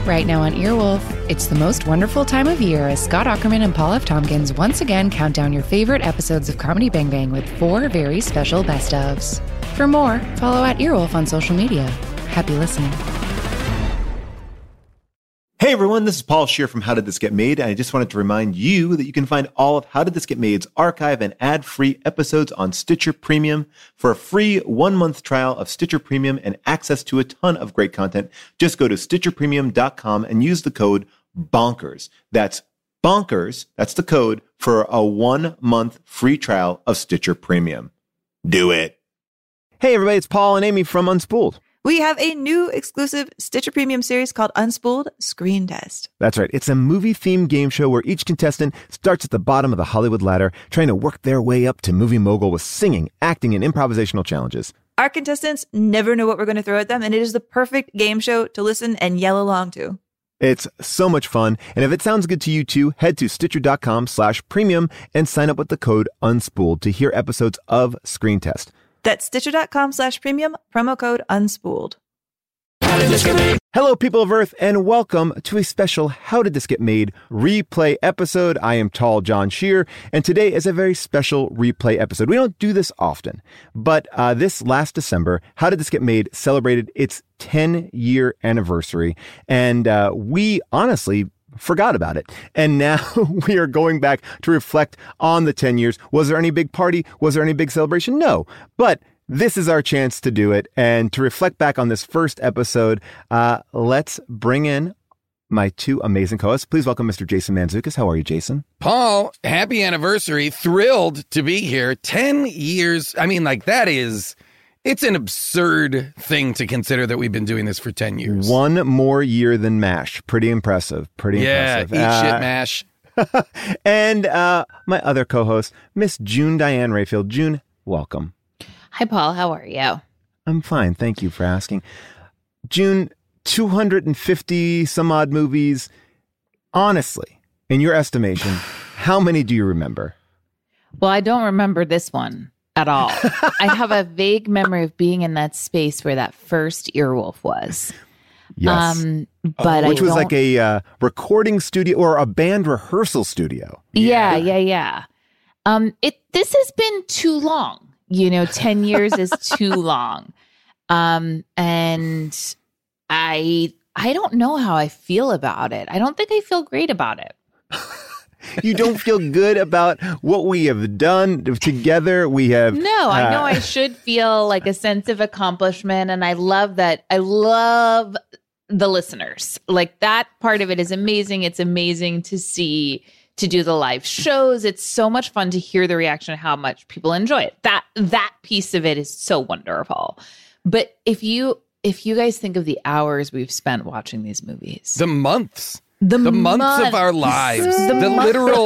Right now on Earwolf, it's the most wonderful time of year as Scott Aukerman and Paul F. Tompkins once again count down your favorite episodes of Comedy Bang Bang with 4 very special best ofs. For more, follow @Earwolf on social media. Happy listening. Hey everyone, this is Paul Scheer from How Did This Get Made, and I just wanted to remind you that you can find all of How Did This Get Made's archive and ad-free episodes on Stitcher Premium. For a free 1-month trial of Stitcher Premium and access to a ton of great content, just go to StitcherPremium.com and use the code BONKERS. That's BONKERS, that's the code for a 1-month free trial of Stitcher Premium. Do it. Hey everybody, it's Paul and Amy from Unspooled. We have a new exclusive Stitcher Premium series called Unspooled Screen Test. That's right. It's a movie-themed game show where each contestant starts at the bottom of the Hollywood ladder, trying to work their way up to movie mogul with singing, acting, and improvisational challenges. Our contestants never know what we're going to throw at them, and it is the perfect game show to listen and yell along to. It's so much fun, and if it sounds good to you too, head to Stitcher.com/premium and sign up with the code UNSPOOLED to hear episodes of Screen Test. That's Stitcher.com/premium, promo code UNSPOOLED. Hello, people of Earth, and welcome to a special How Did This Get Made replay episode. I am Tall John Scheer, and today is a very special replay episode. We don't do this often, but this last December, How Did This Get Made celebrated its 10-year anniversary, and we honestly forgot about it. And now we are going back to reflect on the 10 years. Was there any big party? Was there any big celebration? No. But this is our chance to do it. And to reflect back on this first episode, let's bring in my 2 amazing co-hosts. Please welcome Mr. Jason Mantzoukas. How are you, Jason? Paul, happy anniversary. Thrilled to be here. 10 years. I mean, like, that is... It's an absurd thing to consider that we've been doing this for 10 years. 1 more year than MASH. Pretty impressive. Impressive. Eat shit, MASH. And my other co-host, Miss June Diane Rayfield. June, welcome. Hi, Paul. How are you? I'm fine. Thank you for asking. June, 250 some odd movies. Honestly, in your estimation, how many do you remember? Well, I don't remember this one at all. I have a vague memory of being in that space where that first Earwolf was. Yes. But which was like a recording studio or a band rehearsal studio. Yeah. This has been too long. 10 years is too long. And I don't know how I feel about it. I don't think I feel great about it. You don't feel good about what we have done together? We have... No, I know I should feel like a sense of accomplishment. And I love that. I love the listeners. Like, that part of it is amazing. It's amazing to see, to do the live shows. It's so much fun to hear the reaction, how much people enjoy it. That piece of it is so wonderful. But if you guys think of the hours we've spent watching these movies. The months. The months of our lives, the literal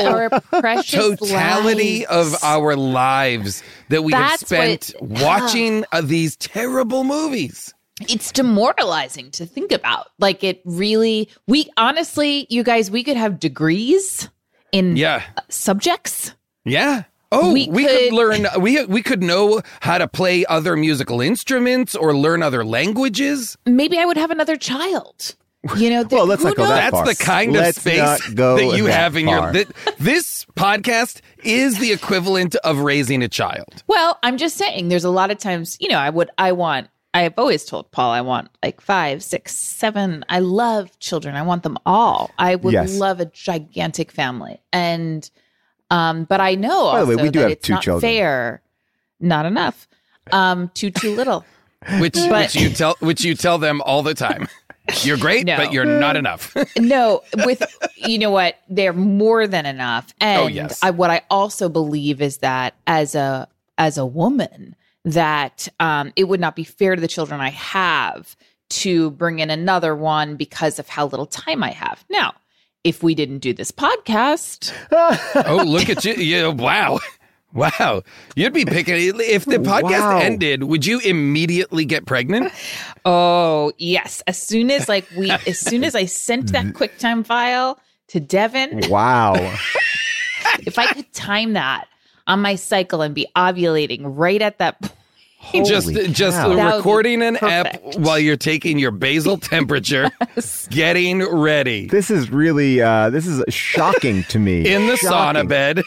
totality of our lives that we have spent watching these terrible movies. It's demoralizing to think about. Like, it really, honestly, you guys, we could have degrees in subjects. Yeah. Oh, we could learn, we could know how to play other musical instruments or learn other languages. Maybe I would have another child. Well, let's not go that far. That's the kind of space that you have in your... This podcast is the equivalent of raising a child. Well, I'm just saying, there's a lot of times, I've always told Paul, I want like 5, 6, 7. I love children. I want them all. I would love a gigantic family. And, but I know By the way, we do that have it's 2 not children. fair. Not enough. Too little. Which you tell them all the time. You're great, but you're not enough. No, you know what? They're more than enough. And what I also believe is that as a woman, that it would not be fair to the children I have to bring in another one because of how little time I have. Now, if we didn't do this podcast. Oh, look at you. Wow. Wow. You'd be picking, if the podcast ended, would you immediately get pregnant? Oh, yes. As soon as I sent that QuickTime file to Devin. Wow. If I could time that on my cycle and be ovulating right at that point. Just cow. recording an Perfect. ep while you're taking your basal temperature, getting ready This is really this is shocking to me. in the Shocking. sauna bed.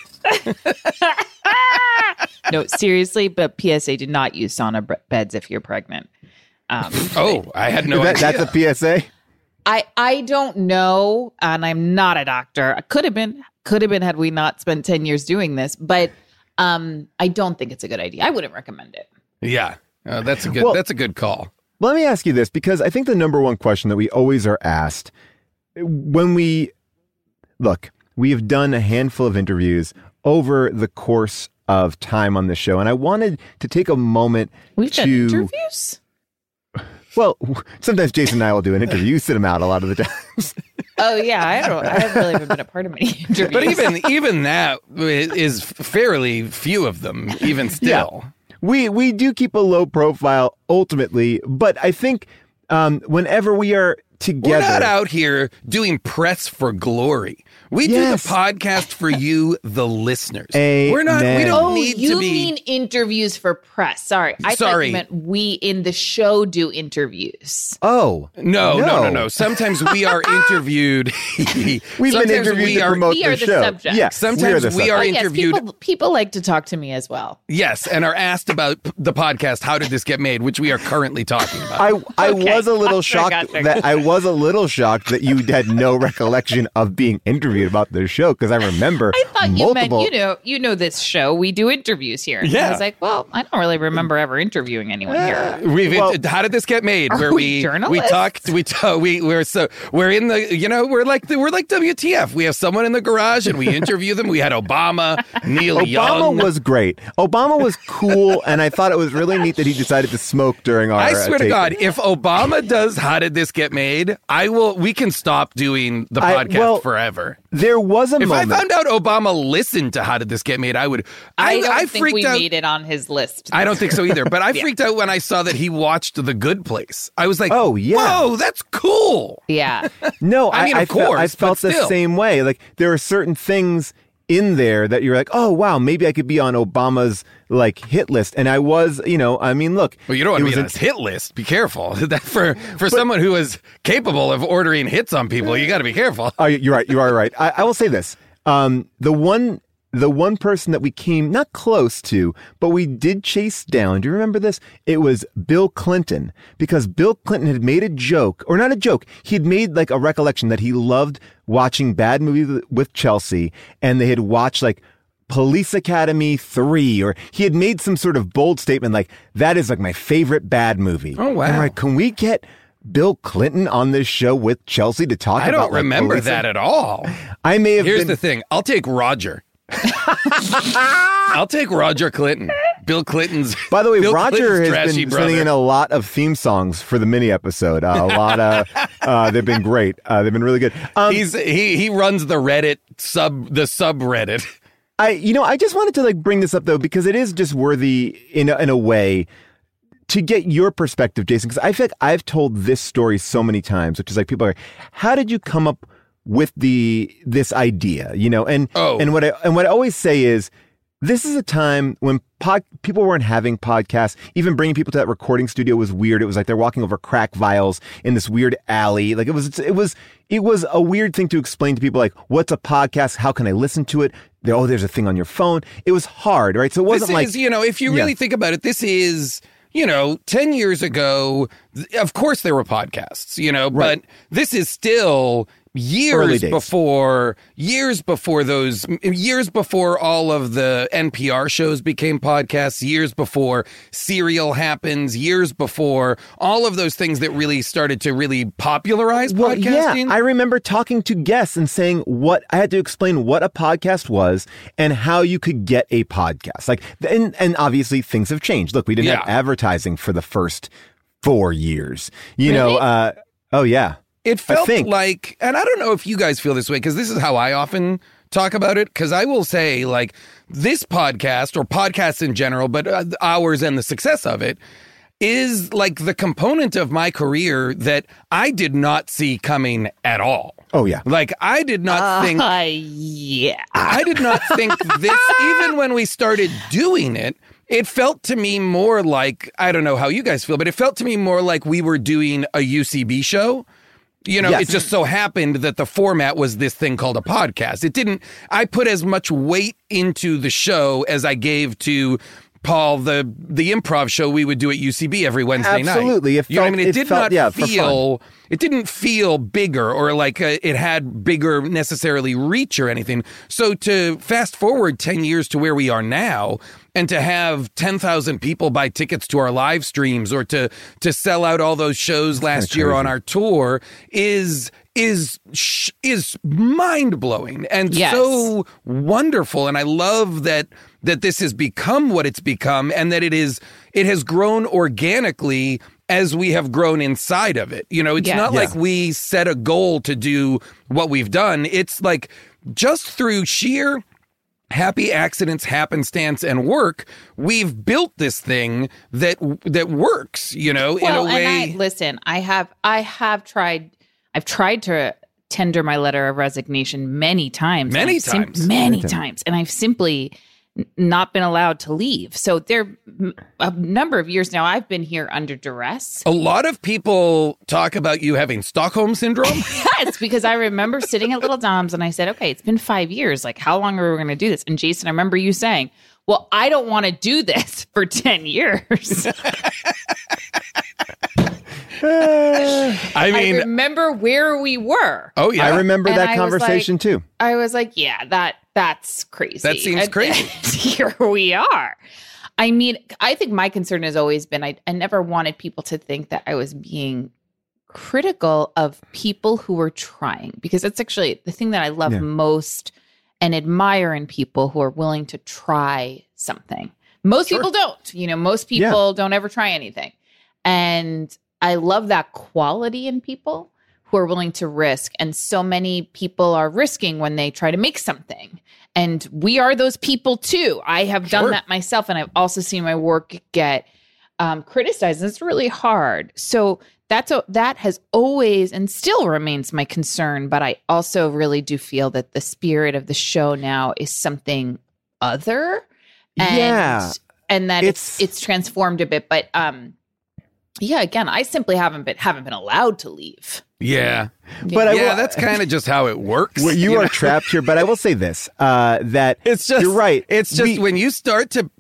No, seriously, but PSA, do not use sauna beds if you're pregnant. Oh, I had no idea. That's a PSA. I don't know, and I'm not a doctor. I could have been had we not spent 10 years doing this, but I don't think it's a good idea. I wouldn't recommend it. Yeah, that's a good call. Let me ask you this, because I think the number one question that we always are asked when we have done a handful of interviews over the course of time on the show, and I wanted to take a moment We've to done interviews? Well, sometimes Jason and I will do an interview. You sit them out a lot of the times. Oh, yeah. I haven't really even been a part of many interviews. But even that is fairly few of them, even still. Yeah. We do keep a low profile ultimately, but I think whenever we are together. We're not out here doing press for glory. We do the podcast for you, the listeners. We're not. We don't need to be. You mean interviews for press? Sorry, I thought you meant we in the show do interviews. Oh no. Sometimes we are interviewed. We've been interviewed to promote the show. Subject. Yes, sometimes we are interviewed. Yes, people like to talk to me as well. Yes, and are asked about the podcast. How did this get made? Which we are currently talking about. I was a little shocked that you had no recollection of being interviewed about the show, because I remember I thought multiple... you meant you know this show. We do interviews here. And I was like, well, I don't really remember ever interviewing anyone here. How did this get made? Where we talked. We're in the we're like WTF. We have someone in the garage and we interview them. We had Obama, Neil Young. Obama was great. Obama was cool, and I thought it was really neat that he decided to smoke during our. I swear to God, if Obama does How Did This Get Made, we can stop doing the podcast forever. There was a moment. If I found out Obama listened to How Did This Get Made, I would. I don't think we made it on his list. I don't think so either. But I freaked out when I saw that he watched The Good Place. I was like, oh yeah, whoa, that's cool. Yeah. No, I mean, I felt the same way. Like there are certain things in there that you're like, oh wow, maybe I could be on Obama's hit list, and I was, I mean, look. Well, you don't want to be on his hit list. Be careful. That for someone who is capable of ordering hits on people, you got to be careful. Oh, you're right. You are right. I will say this: the one person that we came not close to, but we did chase down. Do you remember this? It was Bill Clinton, because Bill Clinton had made a joke, or not a joke. He had made a recollection that he loved watching bad movies with Chelsea, and they had watched Police Academy 3, or he had made some sort of bold statement that is my favorite bad movie. Oh, wow. And we're like, can we get Bill Clinton on this show with Chelsea to talk about I don't remember that at all. I may have Here's the thing. I'll take Roger. I'll take Roger Clinton. Bill Clinton's. By the way, Bill Roger Clinton's has been brother. sending in a lot of theme songs for the mini episode. A lot of they've been great. They've been really good. He runs the Reddit subreddit. I just wanted to bring this up though, because it is just worthy in a way to get your perspective, Jason, because I feel like I've told this story so many times, which is people are, how did you come up with this idea, and what I always say is, this is a time when people weren't having podcasts. Even bringing people to that recording studio was weird. It was like they're walking over crack vials in this weird alley. It was a weird thing to explain to people, what's a podcast? How can I listen to it? There's a thing on your phone. It was hard, right? So it wasn't if you really think about it, this is, 10 years ago, of course there were podcasts, right. But this is still years before all of the NPR shows became podcasts, years before Serial happens, years before all of those things that really started to really popularize podcasting. Yeah, I remember talking to guests and saying I had to explain what a podcast was and how you could get a podcast. And obviously things have changed. Look, we didn't have advertising for the first 4 years. Oh yeah. It felt like, and I don't know if you guys feel this way, because this is how I often talk about it, because I will say, this podcast, or podcasts in general, but ours and the success of it, is the component of my career that I did not see coming at all. Oh, yeah. I did not think... Yeah. I did not think this, even when we started doing it, It felt to me more like, I don't know how you guys feel, but it felt to me more like we were doing a UCB show. You know, Yes. It just so happened that the format was this thing called a podcast. I put as much weight into the show as I gave to Paul, the improv show we would do at UCB every Wednesday night. Absolutely. You know what I mean? It didn't feel bigger or like it had bigger necessarily reach or anything. So to fast forward 10 years to where we are now and to have 10,000 people buy tickets to our live streams or to sell out all those shows last year on our tour is mind-blowing and so wonderful. And I love that this has become what it's become and that it has grown organically as we have grown inside of it. You know, it's not like we set a goal to do what we've done. It's like just through sheer happy accidents, happenstance, and work, we've built this thing that works, you know, in a way. And I've tried to tender my letter of resignation many times. Many times. And I've simply not been allowed to leave. So a number of years now, I've been here under duress. A lot of people talk about you having Stockholm syndrome. Yes, because I remember sitting at Little Dom's and I said, okay, it's been 5 years. Like, how long are we going to do this? And Jason, I remember you saying, well, I don't want to do this for 10 years. I mean, I remember where we were. Oh, yeah. I remember that conversation too. I was like, yeah, that's crazy. That seems crazy. Here we are. I mean, I think my concern has always been I never wanted people to think that I was being critical of people who were trying, because that's actually the thing that I love most and admire in people who are willing to try something. Most people don't. You know, most people don't ever try anything. And I love that quality in people who are willing to risk. And so many people are risking when they try to make something. And we are those people too. I have done that myself. And I've also seen my work get criticized. And it's really hard. So that has always and still remains my concern. But I also really do feel that the spirit of the show now is something other. And that it's transformed a bit. But again, I simply haven't been allowed to leave. Yeah. But that's kind of just how it works. Well, you are trapped here, but I will say this, that it's just, you're right. It's just when you start to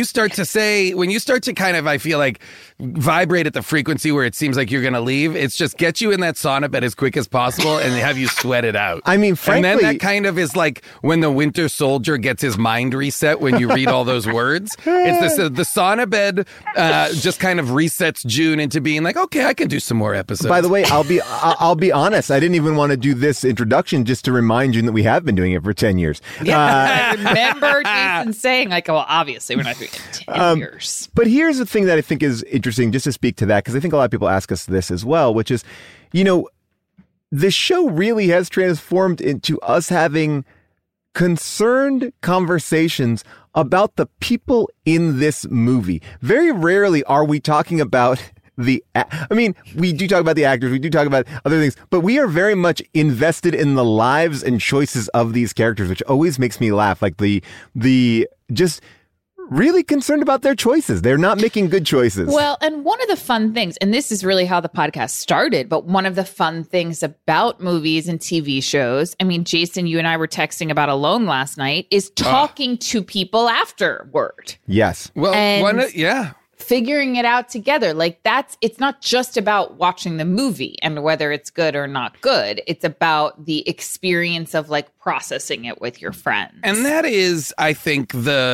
kind of, I feel like, vibrate at the frequency where it seems like you're going to leave, it's just get you in that sauna bed as quick as possible and have you sweat it out. I mean, frankly. And then that kind of is like when the Winter Soldier gets his mind reset when you read all those words. It's the sauna bed just kind of resets June into being like, okay, I can do some more episodes. By the way, I'll be honest. I didn't even want to do this introduction just to remind you that we have been doing it for 10 years. I remember Jason saying, like, well, obviously we're not doing it 10 years. But here's the thing that I think is interesting, just to speak to that, because I think a lot of people ask us this as well, which is, you know, the show really has transformed into us having concerned conversations about the people in this movie. Very rarely are we talking about we do talk about the actors, we do talk about other things, but we are very much invested in the lives and choices of these characters, which always makes me laugh. Like the just really concerned about their choices. They're not making good choices. Well, and one of the fun things, and this is really how the podcast started, but one of the fun things about movies and TV shows, I mean, Jason, you and I were texting about Alone last night, is talking to people afterward. Yes. Well, figuring it out together. Like it's not just about watching the movie and whether it's good or not good. It's about the experience of like processing it with your friends. And that is, I think,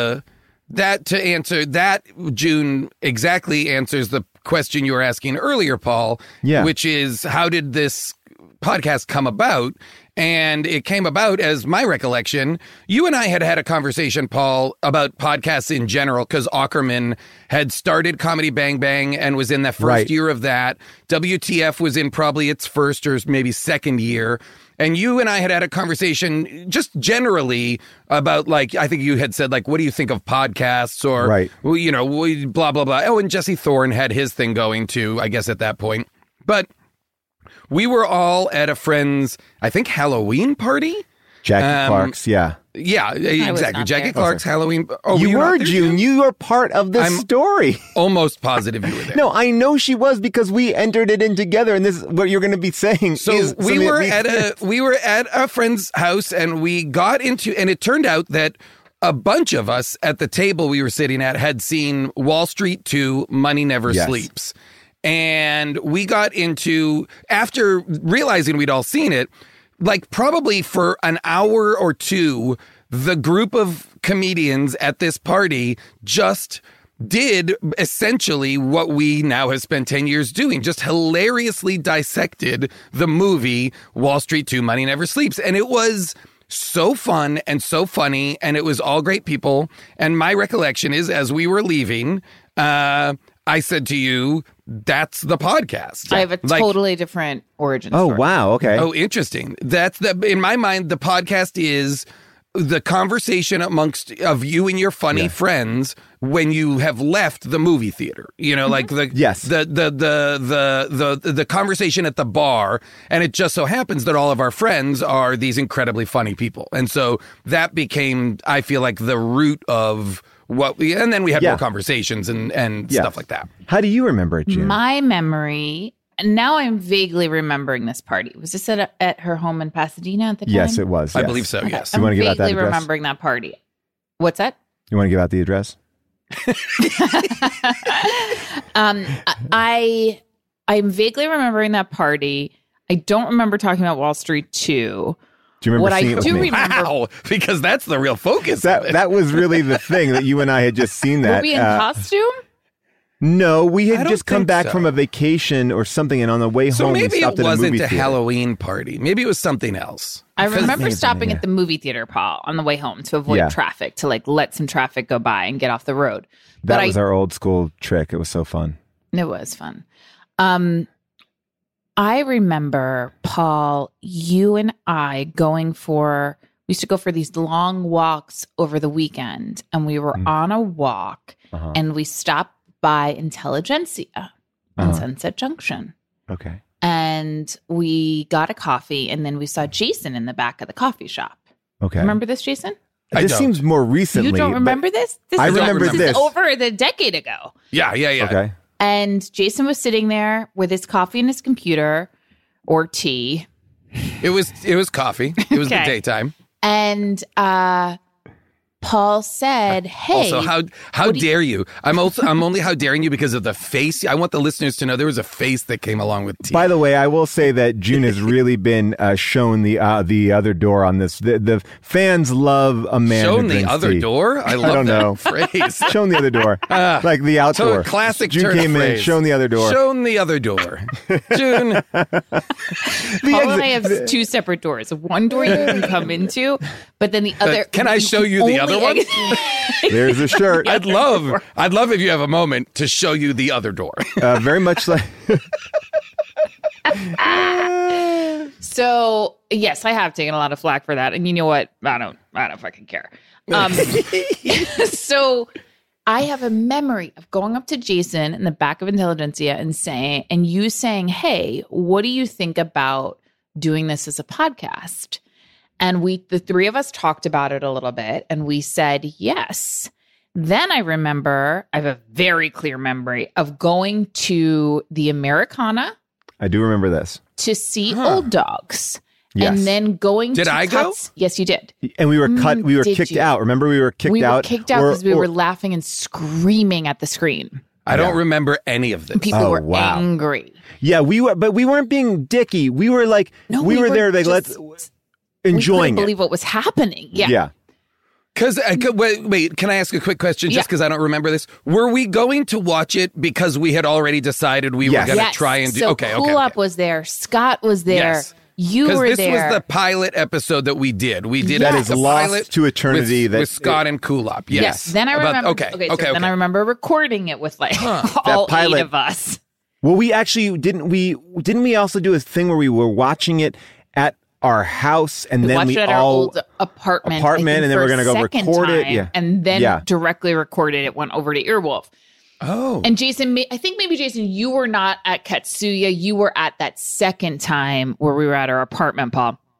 June exactly answers the question you were asking earlier, Paul, which is, how did this podcast come about? And it came about, as my recollection, you and I had a conversation, Paul, about podcasts in general, because Aukerman had started Comedy Bang Bang and was in the first year of that. WTF was in probably its first or maybe second year. And you and I had a conversation just generally about, like, I think you had said, like, what do you think of podcasts, or, you know, blah, blah, blah. Oh, and Jesse Thorne had his thing going too, I guess, at that point. But we were all at a friend's, I think, Halloween party. Jackie Clark's, Yeah, exactly. not Jackie there. Clark's Halloween. Oh, you not were, there, June. You are part of this I'm- story. Almost positive you were there. No, I know she was because we entered it in together, and this is what you're going to be saying. So is we something were that we were at a friend's house, and we got into, and it turned out that a bunch of us at the table we were sitting at had seen Wall Street 2, Money Never Yes. Sleeps. And we got into, after realizing we'd all seen it, like probably for an hour or two, the group of comedians at this party just did essentially what we now have spent 10 years doing, just hilariously dissected the movie Wall Street 2, Money Never Sleeps. And it was so fun and so funny, and it was all great people. And my recollection is, as we were leaving, I said to you, that's the podcast. I have a totally different origin Oh, story. wow. Okay. Oh, interesting. That's in my mind, the podcast is the conversation amongst of you and your funny friends when you have left the movie theater. You know, like the the conversation at the bar, and it just so happens that all of our friends are these incredibly funny people, and so that became, I feel like, the root of what we. And then we had more conversations and stuff like that. How do you remember it, June? My memory, and now I'm vaguely remembering this party. Was this at her home in Pasadena at the time? Yes, it was. I yes. believe so. Yes. You wanna give out that vaguely address? remembering that party. What's that? You want to give out the address? I'm vaguely remembering that party. I don't remember talking about Wall Street 2. Do you remember What seeing I it with do me? remember, Wow, because that's the real focus. of it. That was really the thing that you and I had just seen that. were we in costume? No, we I had don't just come think back so. from a vacation or something, and on the way So home, we maybe stopped it at a movie wasn't a theater. Halloween party. Maybe it was something else. I remember Maybe, stopping yeah. at the movie theater, Paul, on the way home to avoid Yeah. traffic, to like let some traffic go by and get off the road. That But was our old school trick. It was so fun. It was fun. I remember, Paul, you and I we used to go for these long walks over the weekend, and we were on a walk, and we stopped by Intelligentsia in Sunset Junction. Okay. And we got a coffee, and then we saw Jason in the back of the coffee shop. Okay. Remember this, Jason? This don't. seems more recently. You don't but- remember this? I is- remember this. this. Is over the decade ago. Yeah. Okay. And Jason was sitting there with his coffee and his computer or tea. It was coffee. It was the Okay. daytime. And Paul said, "Hey, Also, how dare you? I'm only how daring you because of the face. I want the listeners to know there was a face that came along with tea. By the way, I will say that June has really been shown the other door on this. The fans love a man who Shown the drinks other tea. door. I love don't that know. phrase. Shown the other door, like the outdoor. So classic June turn came in, phrase. shown the other door. Shown the other door. June. Paul and I have two separate doors. One door you can come into, but then the other. Can I show you the other one? There's a shirt. I'd love if you have a moment to show you the other door. Very much like. So yes, I have taken a lot of flack for that, and you know what? I don't fucking care. So I have a memory of going up to Jason in the back of Intelligentsia and you saying, "Hey, what do you think about doing this as a podcast?" And the three of us talked about it a little bit, and we said yes. Then I remember, I have a very clear memory of going to the Americana I do remember this. to see Old Dogs. Yes. And then going Did to I go? Cuts. Yes, you did. And we were cut. We were Did kicked you? out. Remember, we were kicked We out. were kicked out because we were laughing and screaming at the screen. I don't remember any of this. People Oh, were wow. angry. Yeah, we were, but we weren't being dicky. We were like, No, we were there. Like, just- let's We enjoying couldn't it. believe what was happening. Yeah. Yeah. Because wait, can I ask a quick question? Just Yeah. because I don't remember this, were we going to watch it because we had already decided we were Yes. going to Yes. try and do? So Okay. Cool Up was there. Scott was there. Yes. You Because were this there. was the pilot episode that we did. We did That it is as a lost pilot to eternity. with Scott and Kulop. Yes. Then I About- remember. Okay. Then I remember recording it with like all That pilot- 8 of us. Well, we actually didn't we also do a thing where we were watching it at our house and then Watched we it at our all old apartment. I think, and then for we're a gonna go second record it. time, Yeah. And then Yeah. directly recorded it, went over to Earwolf. Oh. And Jason, I think maybe Jason, you were not at Katsuya. You were at that second time where we were at our apartment, Paul.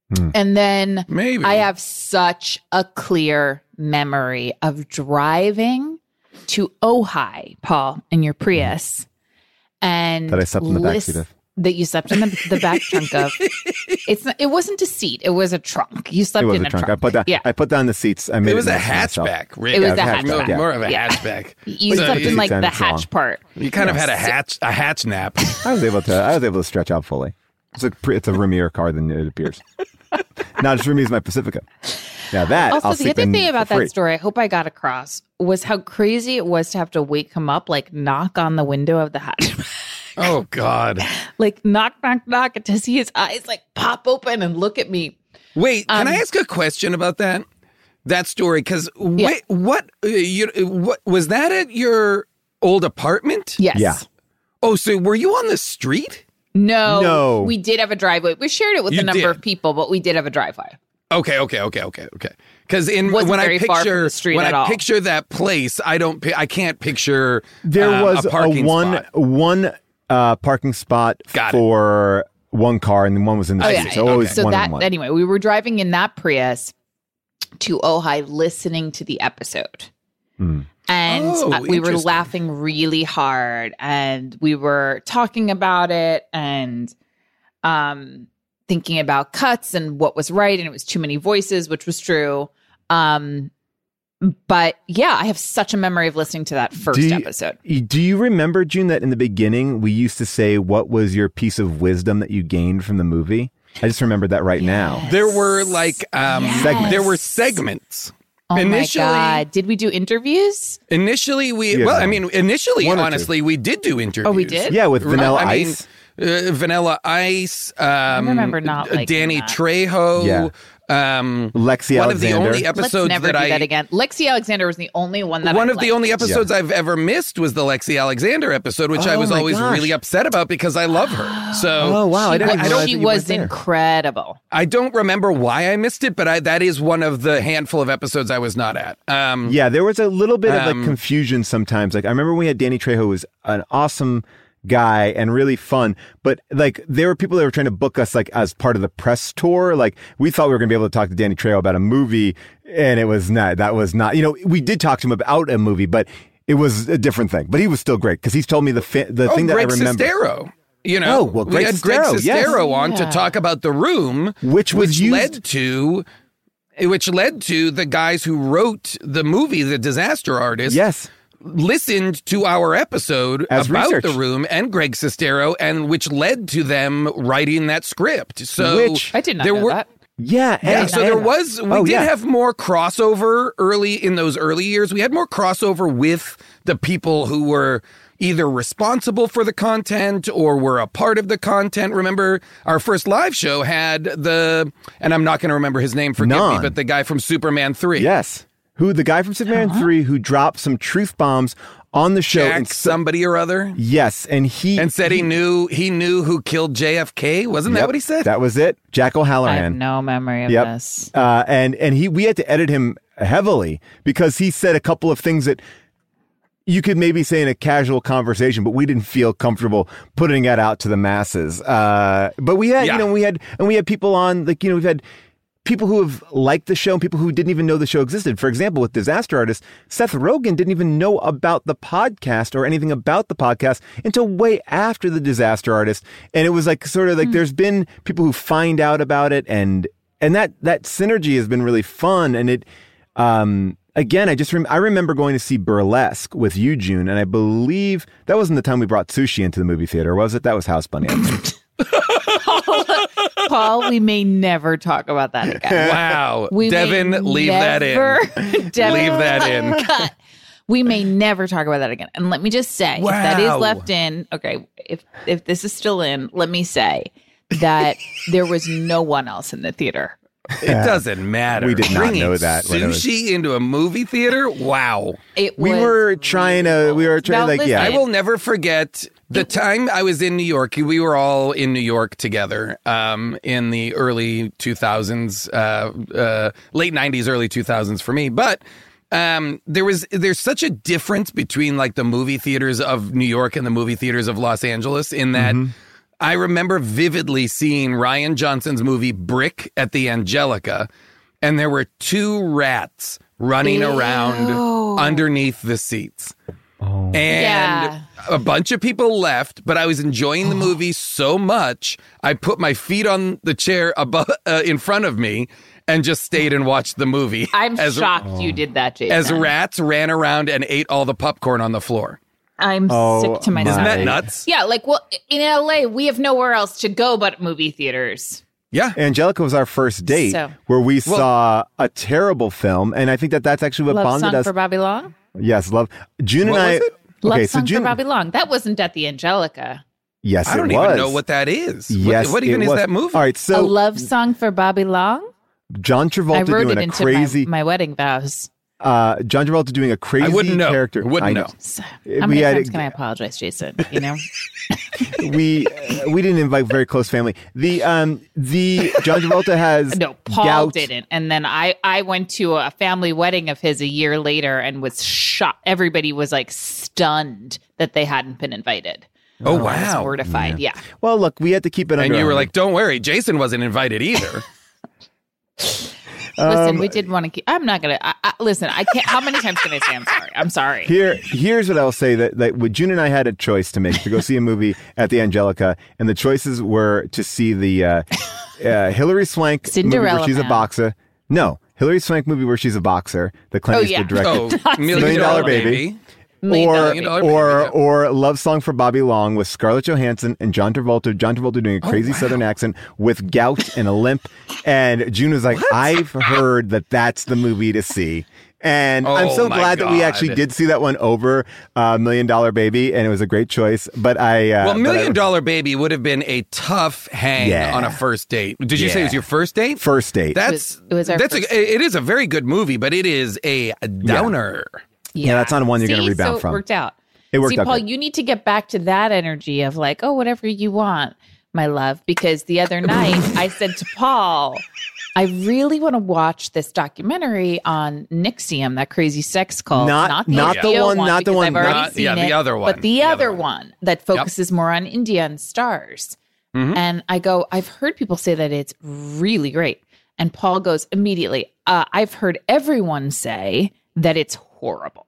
And then Maybe. I have such a clear memory of driving to Ojai, Paul, in your Prius. And That I slept in the backseat of. That you slept in the back trunk of. It wasn't a seat. It was a trunk. You slept It was in a a trunk. trunk. I put down the seats. I made It was a nice for myself. hatchback, really. It was Yeah, a hatchback, hatchback. yeah. More of a Yeah. hatchback. You So slept in like the It's long. hatch part. You kind of had a hatch nap. I was able to stretch out fully. It's a roomier car than it appears. Not as roomy as my Pacifica. Now that Also, I'll the sleep other in thing about for free. that story, I hope I got across, was how crazy it was to have to wake him up, like knock on the window of the hatchback. Oh, God. Like knock, knock, knock, and to see his eyes like pop open and look at me. Wait, can I ask a question about that story? Because what was that at your old apartment? Yes. Yeah. Oh, so were you on the street? No. We did have a driveway. We shared it with You a number did. of people, but we did have a driveway. Okay. Because Wasn't when I very far from the street at all. picture that place, I can't picture There was a parking spot. one parking spot Got it. for one car, and then one was in the Oh, street. yeah. So always So one that and one. anyway, we were driving in that Prius to Ojai listening to the episode. And Oh, we were interesting. laughing really hard, and we were talking about it and thinking about cuts and what was right, and it was too many voices, which was true. But yeah, I have such a memory of listening to that first episode. Do you remember, June, that in the beginning we used to say, what was your piece of wisdom that you gained from the movie? I just remembered that right now. There were like Segments. there were segments. Oh Initially- my God. Did we do interviews? Initially, Yeah, one or two. we did do interviews. Oh, we did? Yeah, with Vanilla I mean, Ice. Vanilla Ice. remember not liking Danny that. Trejo. Yeah. One Lexi of the Alexander. only Let's episodes never do that again. Lexi Alexander was the only one that One I of the liked. only episodes I've ever missed was the Lexi Alexander episode, which I Oh was my always gosh. really upset about because I love her. So Oh, wow. I didn't even realize She that you was weren't there. incredible. I don't remember why I missed it, but that is one of the handful of episodes I was not at. Yeah, there was a little bit of like confusion sometimes. Like I remember when we had Danny Trejo, who was an awesome guy and really fun, but like there were people that were trying to book us like as part of the press tour. Like we thought we were going to be able to talk to Danny Trejo about a movie, and it was not. That was not. You know, we did talk to him about a movie, but it was a different thing. But he was still great because he's told me the thing that Greg I remember. Sestero. You know, Oh, well, we Greg had Greg Sestero, yes. Sestero on to talk about The Room, Which was used- led to the guys who wrote the movie, The Disaster Artist. Yes. Listened to our episode As about research. The Room and Greg Sestero, and which led to them writing that script. So Which- I did not there know were, that. Yeah. Yeah, and- so there and- was, we Oh, did yeah. have more crossover in those early years. We had more crossover with the people who were either responsible for the content or were a part of the content. Remember, our first live show had and I'm not going to remember his name, forgive me, Non. but the guy from Superman 3. Yes. Who the guy from Superman 3 who dropped some truth bombs on the show. Jack somebody or other. Yes, and Said he knew who killed JFK. Wasn't that Yep, what he said? That was it. Jack I have O'Halloran. no memory of Yep. this. And we had to edit him heavily because he said a couple of things that you could maybe say in a casual conversation, but we didn't feel comfortable putting that out to the masses. But we had, Yeah. we had people on, like, we've had people who have liked the show and people who didn't even know the show existed. For example, with Disaster Artist, Seth Rogen didn't even know about the podcast or anything about the podcast until way after the Disaster Artist. And it was like sort of like there's been people who find out about it, and that synergy has been really fun. And it, again, I remember going to see Burlesque with you, June, and I believe that wasn't the time we brought sushi into the movie theater, was it? That was House Bunny, I think. Paul, we may never talk about that again. Wow. We may Devin, leave that never- in. Devin, Leave that in. cut. We may never talk about that again. And let me just say, if that is Wow. left in, okay, if this is still in, let me say that there was no one else in the theater. It doesn't matter. We did not Bringing know that when it was- Sushi into a movie theater? Wow. We were trying, Now, like, yeah. I will never forget the time I was in New York. We were all in New York together in the early 2000s, late 90s, early 2000s for me. But there's such a difference between like the movie theaters of New York and the movie theaters of Los Angeles in that I remember vividly seeing Rian Johnson's movie Brick at the Angelica, and there were 2 rats running around underneath the seats. And a bunch of people left, but I was enjoying the movie so much, I put my feet on the chair above, in front of me and just stayed and watched the movie. I'm shocked you did that, Jason. As rats ran around and ate all the popcorn on the floor. I'm sick to my stomach. Isn't that nuts? Yeah, like, well, in LA, we have nowhere else to go but movie theaters. Yeah. Angelica was our first date where we saw a terrible film, and I think that's actually what Love bonded Song us. for Bobby Long? Yes, Love. June What and I. was it? Love Song for Bobby Long. That wasn't at the Angelica. Yes, I don't it was. even know what that is. Yes, what even it is was. that movie? All right, so A Love Song for Bobby Long? John Travolta I wrote doing it a into crazy. my wedding vows. John Travolta doing a crazy I wouldn't know. character. Wouldn't know. So, how many times can I apologize, Jason? You know, We didn't invite very close family. The John Travolta has no, Paul gout. didn't. And then I went to a family wedding of his a year later and was shocked. Everybody was like stunned that they hadn't been invited. Oh, I was wow. mortified. Yeah. Well, look, we had to keep it under. And you were 100. like, don't worry, Jason wasn't invited either. Listen, we did want to keep. I'm not gonna. Listen, I can't. How many times can I say I'm sorry? I'm sorry. Here's what I'll say that June and I had a choice to make to go see a movie at the Angelica, and the choices were to see the Hilary Swank Cinderella movie where she's a Man. boxer. No, Hilary Swank movie where she's a boxer. The Clint Eastwood directed. Oh, Million Dollar Baby. $1,000,000 Or Love Song for Bobby Long with Scarlett Johansson and John Travolta. John Travolta doing a crazy Southern accent with gout and a limp. And June was like, I've heard that that's the movie to see. And I'm so my glad that we God. actually did see that one over $1 Million Baby, and it was a great choice. But Well, Million Dollar Baby would have been a tough hang Yeah. on a first date. Did you say it was your first date? First date. That's It was our that's first- it is a very good movie, but it is a downer. Yeah, that's not one you're going to rebound so from. It worked out. It worked See, out Paul, good. you need to get back to that energy of like, oh, whatever you want, my love. Because the other night I said to Paul, I really want to watch this documentary on NXIVM, that crazy sex cult. Not the HBO one- not the because one- I've already not- seen yeah, it, the other one. But the The other other one that focuses more on India and stars. Mm-hmm. And I go, I've heard people say that it's really great. And Paul goes immediately, I've heard everyone say that it's horrible.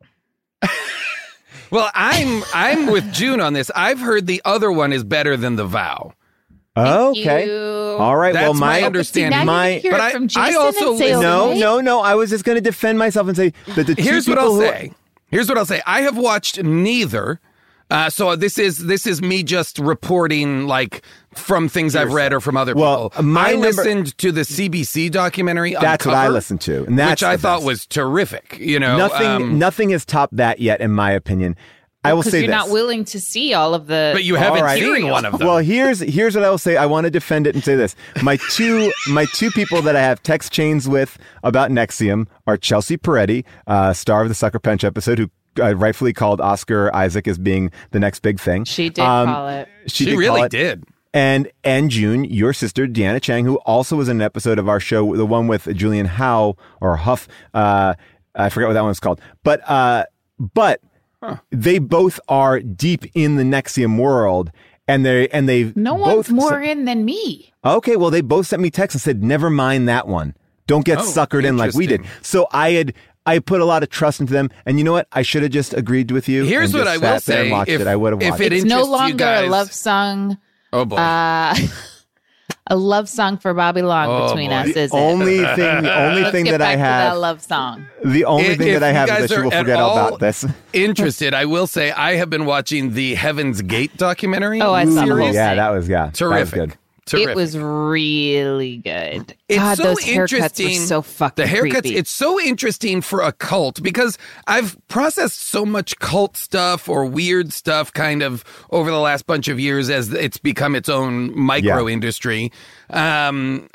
Well, I'm with June on this. I've heard the other one is better than The Vow. Okay. You. All right. That's well, my my understanding. Now you can hear But it from I Jason also and say, listen- okay. No. I was just going to defend myself and say that the Here's two what people I'll who, say. Here's what I'll say. I have watched neither. So this is me just reporting like from things I've read or from other Well, people. my I number- listened to the CBC documentary. That's what I Uncover, listened to, and that's which I the thought best. was terrific. You know, Nothing has topped that yet, in my opinion. I will Because say you're this. not willing to see all of the. but you haven't All right. seen one of them. Well, here's what I will say. I want to defend it and say this. My two people that I have text chains with about NXIVM are Chelsea Peretti, star of the Sucker Punch episode, who rightfully called Oscar Isaac as being the next big thing. She did call it. she did really call it. did. And June, your sister, Deanna Chang, who also was in an episode of our show, the one with Julian Howe or Huff. I forget what that one's called. But they both are deep in the NXIVM world. And they've No both one's more in than me. Okay, well, they both sent me texts and said, never mind that one. Don't get suckered in like we did. interesting. So I put a lot of trust into them. And you know what? I should have just agreed with you. Here's and what just I will sat there and say, watched if- it. I would have if watched it it. It's no interests you longer guys- a love song. Oh boy. A love song for Bobby Long Oh, between boy. us, is it? The only thing Let's get that back I to have, that love song. the only thing If that I you have is guys that she are will at forget all about this. Interested, I will say I have been watching the Heaven's Gate documentary. Oh, I saw the series. whole Yeah, thing. that was good. Terrific. It was really good. It's God, so those haircuts were interesting. so fucking The haircuts, creepy. it's so interesting for a cult because I've processed so much cult stuff or weird stuff kind of over the last bunch of years as it's become its own micro industry. And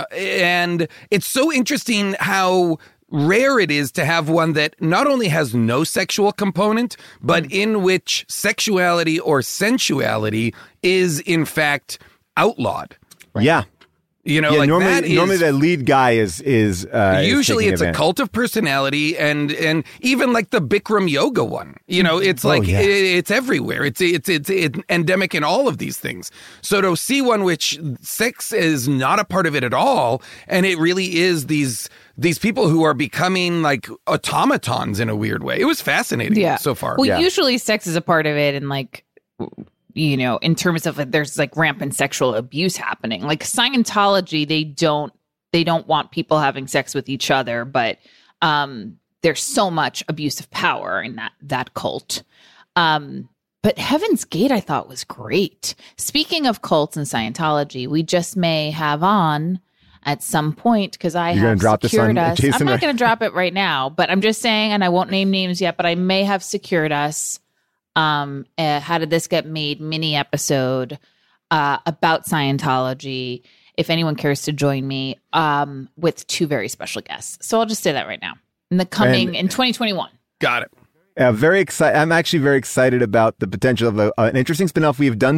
it's so interesting how rare it is to have one that not only has no sexual component, but in which sexuality or sensuality is in fact outlawed. Yeah. You know, Yeah, like normally the lead guy is usually taking it's a advantage. cult of personality, and even like the Bikram yoga one, you know, it's like it's everywhere. It's endemic in all of these things. So to see one which sex is not a part of it at all, and it really is these people who are becoming like automatons in a weird way. It was fascinating so far. Well, usually sex is a part of it, and like, you know, in terms of there's like rampant sexual abuse happening. Like Scientology, they don't want people having sex with each other, but there's so much abuse of power in that cult. But Heaven's Gate, I thought, was great. Speaking of cults and Scientology, we just may have on at some point, because I have secured us. I'm not going to drop it right now, but I'm just saying, and I won't name names yet, but I may have secured us How Did This Get Made mini episode about Scientology, if anyone cares to join me, with two very special guests. So I'll just say that right now. In 2021. Got it. Very excited. I'm actually very excited about the potential of an interesting spinoff. We've done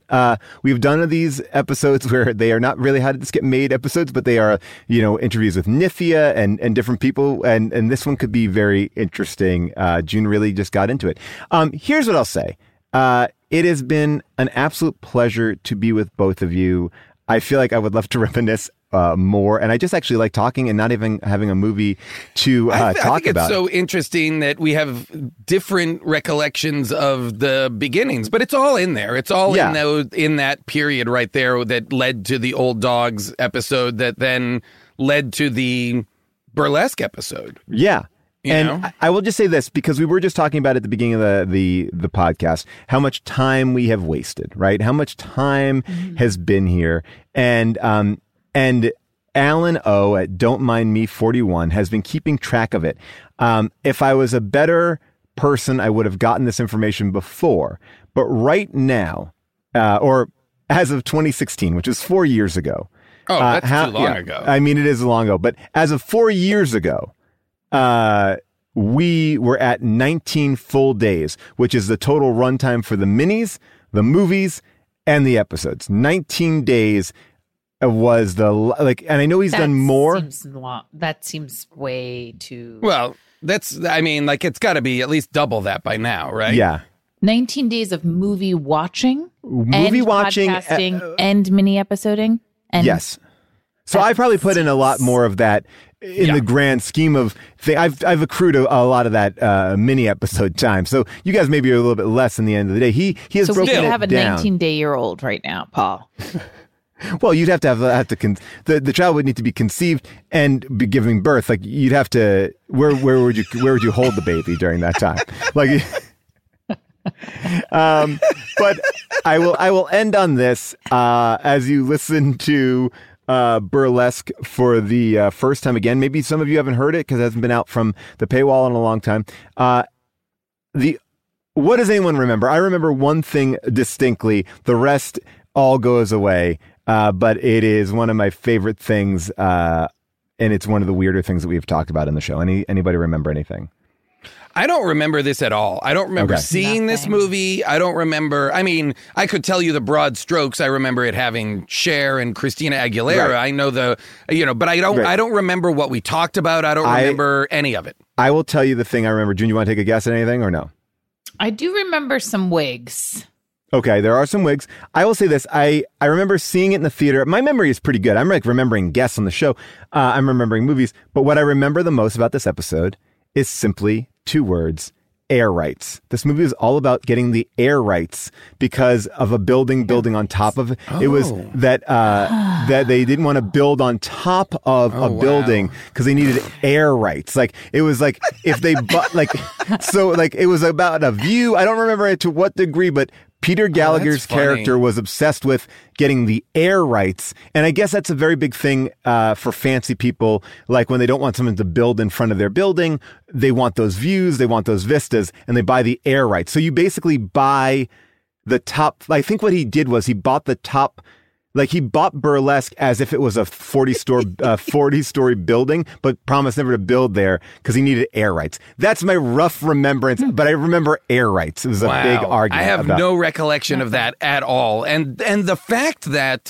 these episodes where they are not really How Did This Get Made episodes, but they are, you know, interviews with Nithya and different people. And this one could be very interesting. June really just got into it. Here's what I'll say. It has been an absolute pleasure to be with both of you. I feel like I would love to reminisce more, and I just actually like talking and not even having a movie to talk about. I think it's so interesting that we have different recollections of the beginnings, but it's all in there. It's all in that period right there that led to the Old Dogs episode that then led to the Burlesque episode. Yeah. I will just say this, because we were just talking about at the beginning of the podcast, how much time we have wasted, right? How much time has been here. And Alan O at Don't Mind Me 41 has been keeping track of it. If I was a better person, I would have gotten this information before. But right now, or as of 2016, which was 4 years ago. Oh, that's too long ago. I mean, it is long ago. But as of 4 years ago, we were at 19 full days, which is the total runtime for the minis, the movies, and the episodes. 19 days was and I know he's done more. That seems way too. Well, it's got to be at least double that by now, right? Yeah. 19 days of movie watching, podcasting, and mini episoding. And yes. So I probably put in a lot more of that in the grand scheme of things. I've accrued a lot of that mini episode time. So you guys maybe are a little bit less in the end of the day. He has broken it down. So we have a 19-day-year-old right now, Paul. Well, you'd have to the child would need to be conceived and be giving birth. Like you'd have to, where would you hold the baby during that time? Like, but I will end on this, as you listen to, Burlesque for the first time again. Maybe some of you haven't heard it because it hasn't been out from the paywall in a long time. What does anyone remember? I remember one thing distinctly. The rest all goes away. But it is one of my favorite things, and it's one of the weirder things that we've talked about in the show. Anybody remember anything? I don't remember this at all. I don't remember seeing this movie. I don't remember. I mean, I could tell you the broad strokes. I remember it having Cher and Christina Aguilera. Right. I know but I don't. Right. I don't remember what we talked about. I don't remember any of it. I will tell you the thing I remember. June, you want to take a guess at anything or no? I do remember some wigs. Okay, there are some wigs. I will say this. I remember seeing it in the theater. My memory is pretty good. I'm like remembering guests on the show. I'm remembering movies. But what I remember the most about this episode is simply 2 words: air rights. This movie is all about getting the air rights because of a building on top of it. It was that they didn't want to build on top of a building because they needed air rights. Like it was like if they it was about a view. I don't remember it to what degree, but Peter Gallagher's character was obsessed with getting the air rights. And I guess that's a very big thing for fancy people. Like when they don't want someone to build in front of their building, they want those views, they want those vistas, and they buy the air rights. So you basically buy the top. I think what he did was he bought the top. Like he bought Burlesque as if it was a 40-story building, but promised never to build there because he needed air rights. That's my rough remembrance, but I remember air rights. It was a big argument. I have no recollection of that at all. And the fact that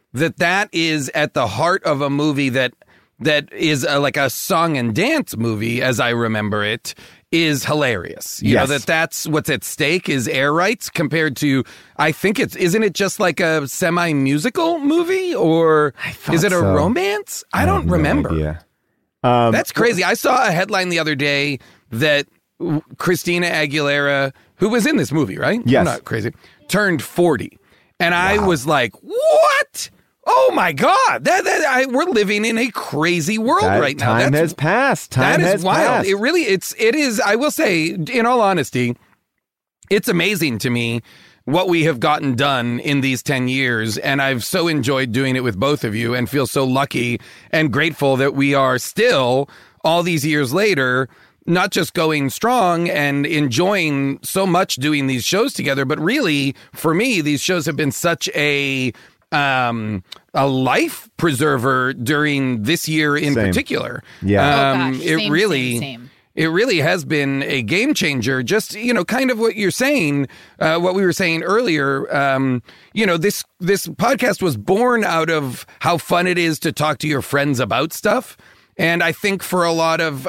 that is at the heart of a movie that is like a song and dance movie, as I remember it, is hilarious. You know, that's what's at stake is air rights compared to, I think isn't it just like a semi-musical movie, or is it a romance? I don't remember. Idea. That's crazy. I saw a headline the other day that Christina Aguilera, who was in this movie, right? Yes. I'm not crazy. Turned 40. And I was like, what? Oh my God! We're living in a crazy world right now. Time has passed. Time has wild. passed. It is. I will say, in all honesty, it's amazing to me what we have gotten done in these 10 years, and I've so enjoyed doing it with both of you, and feel so lucky and grateful that we are still all these years later, not just going strong and enjoying so much doing these shows together, but really, for me, these shows have been such a life preserver during this year in particular. Yeah. Same. It really has been a game changer. Just, you know, kind of what you're saying, what we were saying earlier. You know, this podcast was born out of how fun it is to talk to your friends about stuff. And I think for a lot of,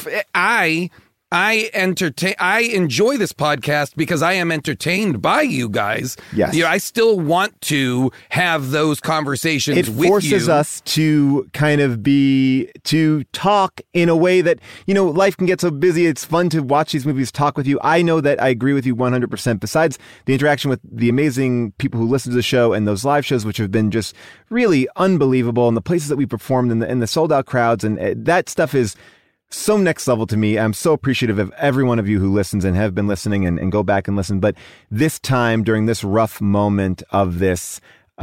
I enjoy this podcast because I am entertained by you guys. Yes. You know, I still want to have those conversations with you. It forces us to kind of to talk in a way that, you know, life can get so busy. It's fun to watch these movies, talk with you. I know that I agree with you 100%. Besides the interaction with the amazing people who listen to the show and those live shows, which have been just really unbelievable, and the places that we performed and the sold out crowds, and that stuff is so next level to me. I'm so appreciative of every one of you who listens and have been listening and go back and listen. But this time, during this rough moment of this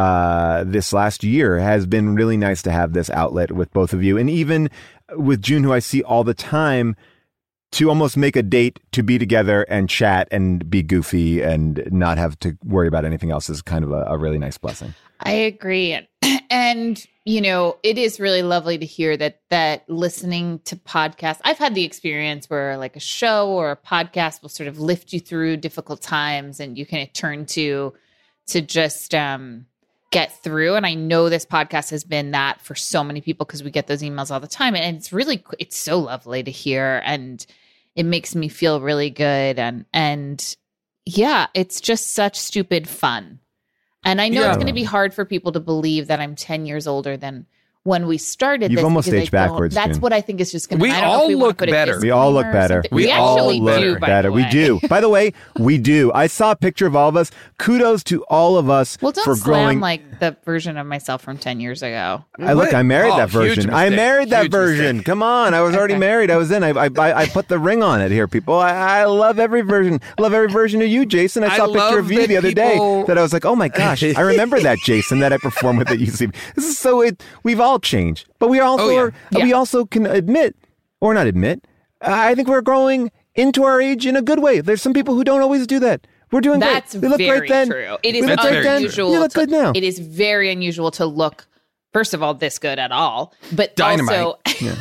last year, has been really nice to have this outlet with both of you. And even with June, who I see all the time, to almost make a date to be together and chat and be goofy and not have to worry about anything else is kind of a really nice blessing. I agree. And, you know, it is really lovely to hear that listening to podcasts, I've had the experience where like a show or a podcast will sort of lift you through difficult times and you kind of turn to just get through. And I know this podcast has been that for so many people because we get those emails all the time. And it's so lovely to hear. And it makes me feel really good. And yeah, it's just such stupid fun. And I know it's going to be hard for people to believe that I'm 10 years older than when we started. You've almost aged backwards. That's June. what I think is just going to. We all look better. We all look better. We all actually look do, better. We do. By the way, we do. I saw a picture of all of us. Kudos to all of us well, don't for growing. Slam like the version of myself from 10 years ago. I married that huge version. mistake. I married that Huge version. mistake. Come on. I was already married. I was in. I put the ring on it here, people. I love every version. Love every version of you, Jason. I saw a picture love of you that the other people- day that I was like, oh my gosh, I remember that Jason that I performed with at UC. This is so we've all changed. But we also we also can admit, or not admit, I think we're growing into our age in a good way. There's some people who don't always do that. We're doing That's great. We look very great then. true. It is We look great then. unusual. You look good now. It is very unusual to look, first of all, this good at all, but Dynamite. also,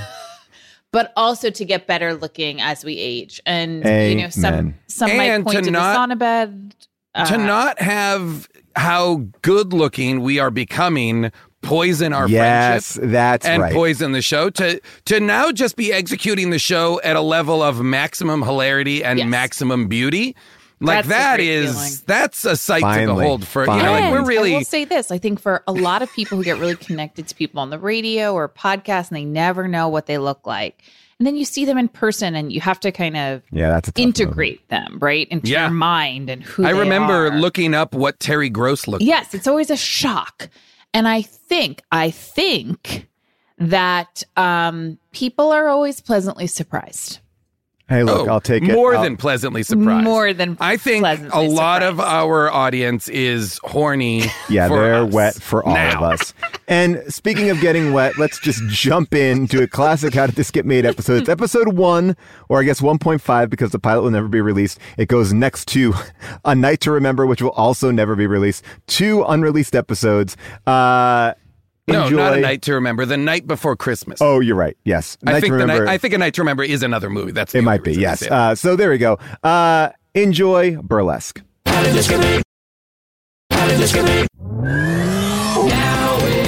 but also to get better looking as we age. And Amen. you know, some might And point to to the not- sauna bed. To not have how good looking we are becoming poison our Yes, friendship that's and right. poison the show, to now just be executing the show at a level of maximum hilarity and Yes. maximum beauty. Like That's a great feeling. that's a sight to Finally. behold for Finally. you know, like And we're really I will say this. I think for a lot of people who get really connected to people on the radio or podcast and they never know what they look like. And then you see them in person and you have to kind of that's a tough integrate them, right? Into Yeah. your mind and who I they remember are. looking up what Terry Gross looked like. Yes, it's always a shock. And I think that people are always pleasantly surprised. Hey, look, I'll take it. More I'll- than pleasantly surprised. More than I think pleasantly a lot of surprised. our audience is horny. Yeah, for they're us wet for all now. of us. And speaking of getting wet, let's just jump into a classic How Did This Get Made episode. It's episode 1, or I guess 1.5, because the pilot will never be released. It goes next to A Night to Remember, which will also never be released. 2 unreleased episodes. No, Enjoy. not A Night to Remember. The Night Before Christmas. Oh, you're right. Yes. I think to Remember. I think A Night to Remember is another movie. That's the It only might be, reason I yes. say it. So there we go. Enjoy Burlesque. Now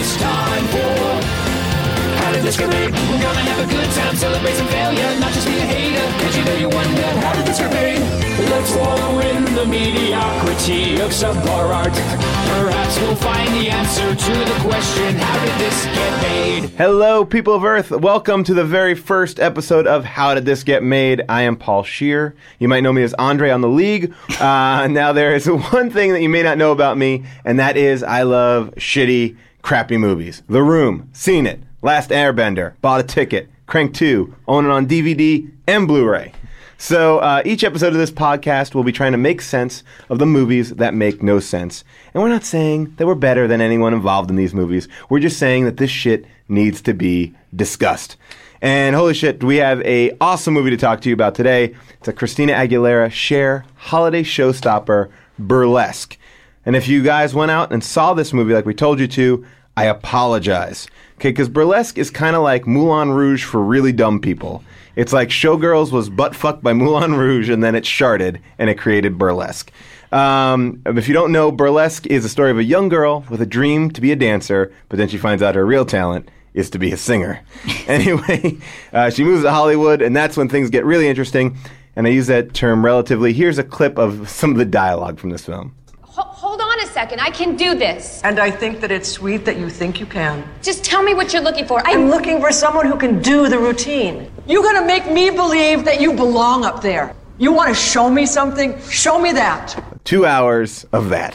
this get made? We're gonna have a good time, celebrate some failure, not just be a hater, cause you know you wonder, how did this get made? Let's wallow in the mediocrity of subpar art. Perhaps we'll find the answer to the question, how did this get made? Hello, people of Earth. Welcome to the very first episode of How Did This Get Made? I am Paul Scheer. You might know me as Andre on The League. Now, there is one thing that you may not know about me, and that is I love shitty, crappy movies. The Room, seen it. Last Airbender, bought a ticket. Crank 2, own it on DVD and Blu-ray. So each episode of this podcast will be trying to make sense of the movies that make no sense. And we're not saying that we're better than anyone involved in these movies. We're just saying that this shit needs to be discussed. And holy shit, we have a awesome movie to talk to you about today. It's a Christina Aguilera Cher holiday showstopper, Burlesque. And if you guys went out and saw this movie like we told you to, I apologize. Okay, because Burlesque is kind of like Moulin Rouge for really dumb people. It's like Showgirls was butt-fucked by Moulin Rouge, and then it sharded, and it created Burlesque. If you don't know, Burlesque is a story of a young girl with a dream to be a dancer, but then she finds out her real talent is to be a singer. Anyway, she moves to Hollywood, and that's when things get really interesting. And I use that term relatively. Here's a clip of some of the dialogue from this film. Hold on a second. I can do this. And I think that it's sweet that you think you can. Just tell me what you're looking for. I'm looking for someone who can do the routine. You're gonna make me believe that you belong up there. You want to show me something? Show me that. 2 hours of that.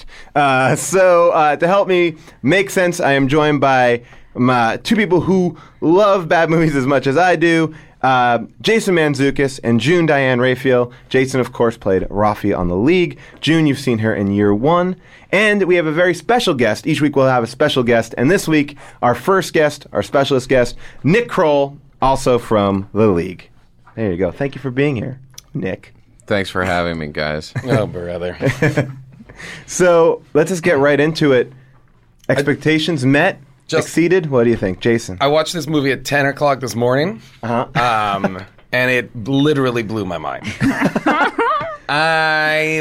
So to help me make sense, I am joined by two people who love bad movies as much as I do. Jason Mantzoukas and June Diane Raphael. Jason, of course, played Rafi on The League. June, you've seen her in Year One. And we have a very special guest. Each week we'll have a special guest. And this week, our first guest, our specialist guest, Nick Kroll, also from The League. There you go. Thank you for being here, Nick. Thanks for having me, guys. Oh, brother. So let's just get right into it. Expectations met? Exceeded? What do you think, Jason? I watched this movie at 10 o'clock this morning, Uh-huh. and it literally blew my mind. I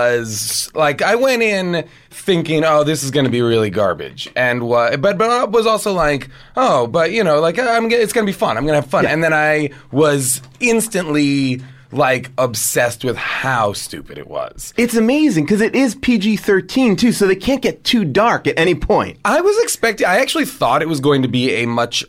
went in thinking, oh, this is going to be really garbage, and but I was also like, oh, but you know, like it's going to be fun. I'm going to have fun, and then I was instantly obsessed with how stupid it was. It's amazing because it is PG-13 too, so they can't get too dark at any point. I actually thought it was going to be a much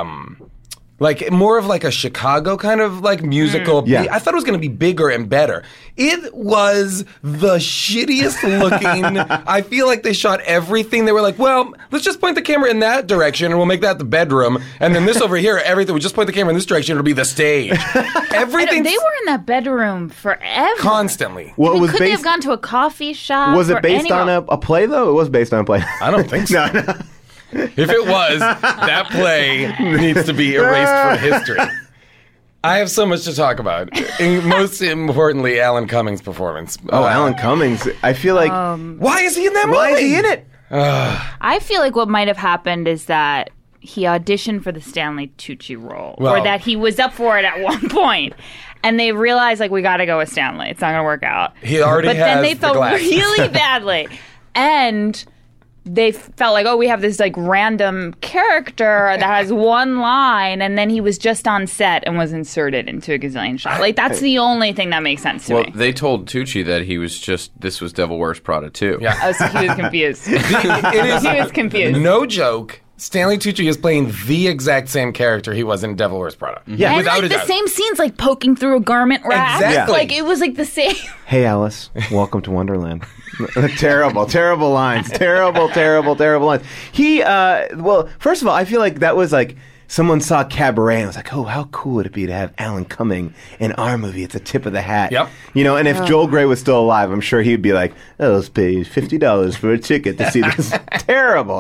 more of a Chicago kind of musical. Yeah. I thought it was going to be bigger and better. It was the shittiest looking. I feel like they shot everything. They were like, well, let's just point the camera in that direction and we'll make that the bedroom. And then this over here, everything, we just point the camera in this direction, it'll be the stage. Everything. They were in that bedroom forever. Constantly. Well, Couldn't they have gone to a coffee shop? Was it based on a play, though? It was based on a play. I don't think so. No. If it was, that play needs to be erased from history. I have so much to talk about. Most importantly, Alan Cummings' performance. Alan Cummings. I feel like... why is he in that movie? Why is he in it? I feel like what might have happened is that he auditioned for the Stanley Tucci role. Well, or that he was up for it at one point. And they realized, we got to go with Stanley. It's not going to work out. He already but has then they the felt glasses. really badly. And... they felt like, we have this random character that has one line, and then he was just on set and was inserted into a gazillion shots. That's the only thing that makes sense to me. Well, they told Tucci that this was Devil Wears Prada too. Yeah. Oh, so he was confused. He was confused. No joke. Stanley Tucci is playing the exact same character he was in Devil Wears Prada. Yeah. And without a the doubt. same scenes, poking through a garment rack. Exactly. It was the same. Hey, Alice. Welcome to Wonderland. Terrible lines. Terrible lines. He, first of all, I feel like that was someone saw Cabaret and was like, oh, how cool would it be to have Alan Cumming in our movie? It's a tip of the hat. Yep. And if Joel Grey was still alive, I'm sure he'd be like, let's pay $50 for a ticket to see this. Terrible.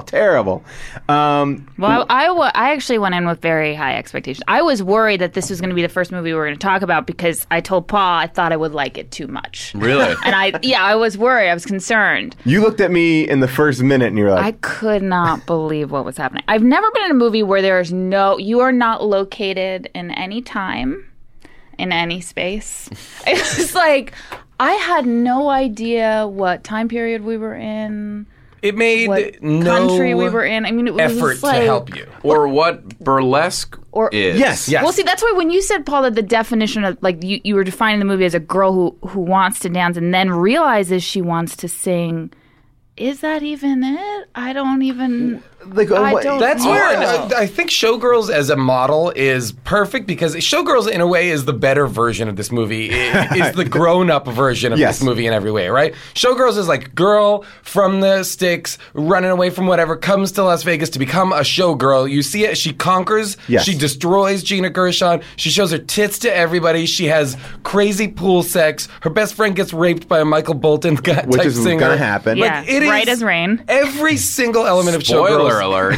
Well, I actually went in with very high expectations. I was worried that this was going to be the first movie we were going to talk about because I told Paul I thought I would like it too much. Really? And I was worried. I was concerned. You looked at me in the first minute and you were like... I could not believe what was happening. I've never been in a movie where there's you are not located in any time, in any space. It was I had no idea what time period we were in. It made what no country we were in. I mean, it was effort just like, to help you. Or what burlesque is. Yes. Well, see, that's why when you said, Paul, that the definition of, like, you were defining the movie as a girl who wants to dance and then realizes she wants to sing. Is that even it? I don't even... Like, I don't That's know. where I think Showgirls as a model is perfect, because Showgirls in a way is the better version of this movie. It's the grown-up version of Yes. this movie in every way, right? Showgirls is like girl from the sticks running away from whatever, comes to Las Vegas to become a showgirl. You see it. She conquers. Yes. She destroys Gina Gershon. She shows her tits to everybody. She has crazy pool sex. Her best friend gets raped by a Michael Bolton type Which is singer. gonna happen. Yeah, It right is as rain. Every single element of Spoiler Showgirls alert.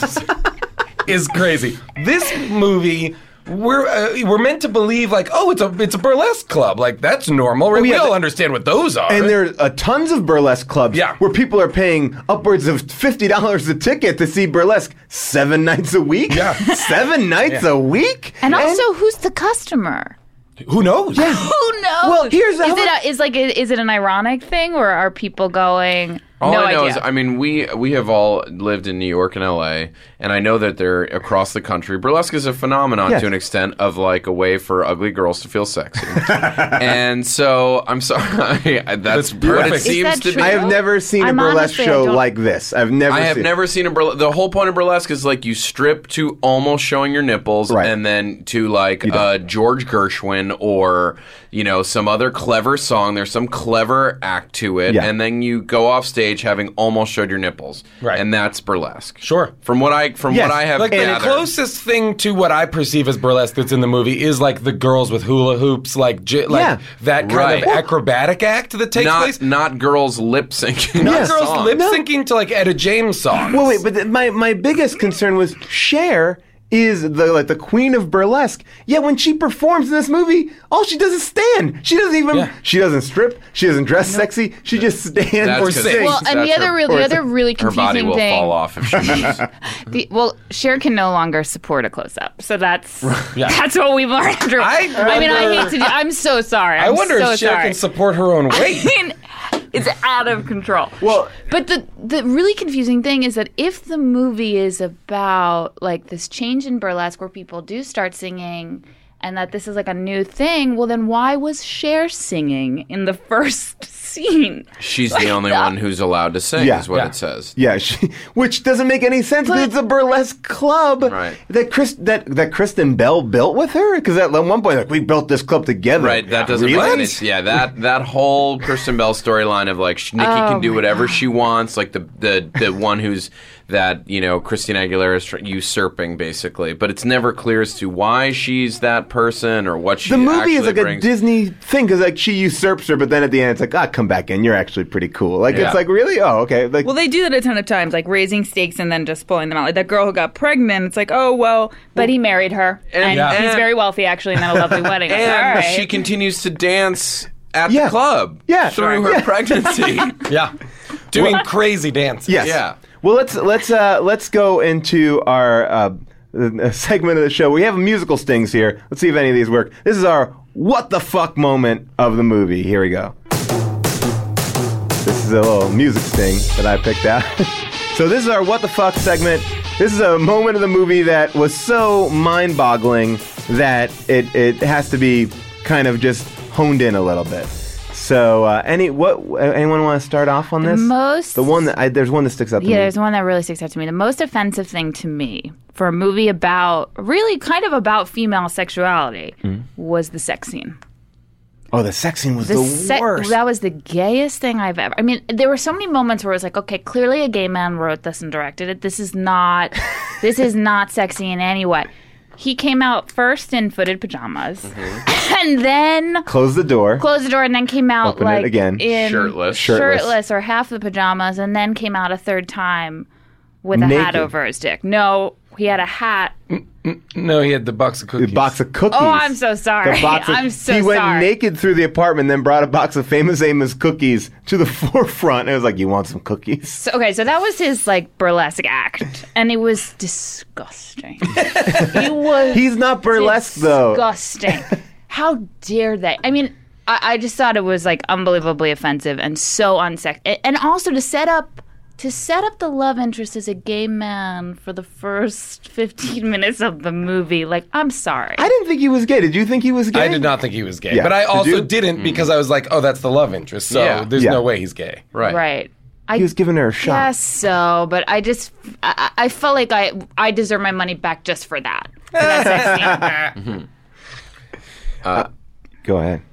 is crazy. This movie, we're meant to believe like, oh, it's a burlesque club, like that's normal, right? yeah, we all understand what those are. And there are tons of burlesque clubs where people are paying upwards of $50 a ticket to see burlesque 7 nights a week. Yeah. 7 nights a week? And also, who's the customer? Who knows? Yeah. Who knows? Well, here's how is it an ironic thing, or are people going? All no I know idea. is, I mean, we have all lived in New York and LA, and I know that they're across the country. Burlesque is a phenomenon Yes. to an extent of like a way for ugly girls to feel sexy. And so, I'm sorry, that's what it perfect. Is seems that to be. true? I have never seen I'm a burlesque honestly, I show don't- like this. I've never I have seen never seen a burlesque. The whole point of burlesque is like you strip to almost showing your nipples, Right. and then to like George Gershwin or some other clever song. There's some clever act to it, Yeah. and then you go off stage having almost showed your nipples, Right. And that's burlesque. Sure. From what I have Like the gathered. closest thing to what I perceive as burlesque that's in the movie is like the girls with hula hoops, like Yeah. that kind Right. of acrobatic act that takes place. Not girls lip syncing. Not Yes. girls songs. lip syncing to like Etta James songs. Well, wait, but my biggest concern was Cher is the queen of burlesque. Yet when she performs in this movie, all she does is stand. She doesn't even she doesn't strip. She doesn't dress sexy. She just stands That's or 'cause sings. Well, and That's the other really her body confusing will thing. fall off if she moves. Cher can no longer support a close up, so that's what we've learned. I hate to do. I'm so sorry. I wonder so if Cher sorry. can support her own weight. It's out of control. Well, but the really confusing thing is that if the movie is about like this change in burlesque where people do start singing and that this is like a new thing, well then why was Cher singing in the first scene? She's the only one who's allowed to sing, Yeah. is what Yeah. it says. yeah, which doesn't make any sense because it's a burlesque club Right. that Kristen Bell built with her. Because at one point, like, we built this club together. Right, that doesn't really? make any sense. Yeah, that whole Kristen Bell storyline of like Nikki can do whatever she wants, like the one who's that Christina Aguilera is usurping basically, but it's never clear as to why she's that person or what she. The movie actually is like brings. a Disney thing because like she usurps her, but then at the end it's like, come back in. You're actually pretty cool. Like Yeah. it's like really, oh okay. Like Well, they do that a ton of times, like raising stakes and then just pulling them out. Like that girl who got pregnant, it's like, oh, well, but he married her. And Yeah. he's very wealthy, actually, and had a lovely wedding. Like, and all right. she continues to dance at Yeah. the club through her pregnancy. Yeah, doing crazy dances. yes, Yeah. Well, let's go into our segment of the show. We have musical stings here. Let's see if any of these work. This is our what the fuck moment of the movie. Here we go. This is a little music sting that I picked out. So this is our what the fuck segment. This is a moment of the movie that was so mind-boggling that it has to be kind of just honed in a little bit. So, anyone want to start off on this? The one that there's one that sticks out to me. Yeah, there's one that really sticks out to me. The most offensive thing to me for a movie about, really kind of about female sexuality, was the sex scene. Oh, the sex scene was the worst. That was the gayest thing I've ever. I mean, there were so many moments where it was like, okay, clearly a gay man wrote this and directed it. This is not sexy in any way. He came out first in footed pajamas, and then Closed the door, and then came out Open it like again. in Shirtless or half the pajamas, and then came out a third time with a Naked. hat over his dick. No, he had a hat. No, he had the box of cookies. The box of cookies. Oh, I'm so sorry. I'm so he went sorry. naked through the apartment, then brought a box of Famous Amos cookies to the forefront. And it was like, you want some cookies? So so that was his like burlesque act, and it was disgusting. It was. He's not burlesque though. Disgusting. How dare they? I mean, I just thought it was like unbelievably offensive and so unsexy, and also to set up to set up the love interest as a gay man for the first 15 minutes of the movie, like, I'm sorry. I didn't think he was gay. Did you think he was gay? I did not think he was gay. Yeah. But I Did also you? didn't because I was like, oh, that's the love interest. So there's no way he's gay. Right. He was giving her a shot. Guess so, but I felt like I deserve my money back just for that. For that sex scene. Go ahead.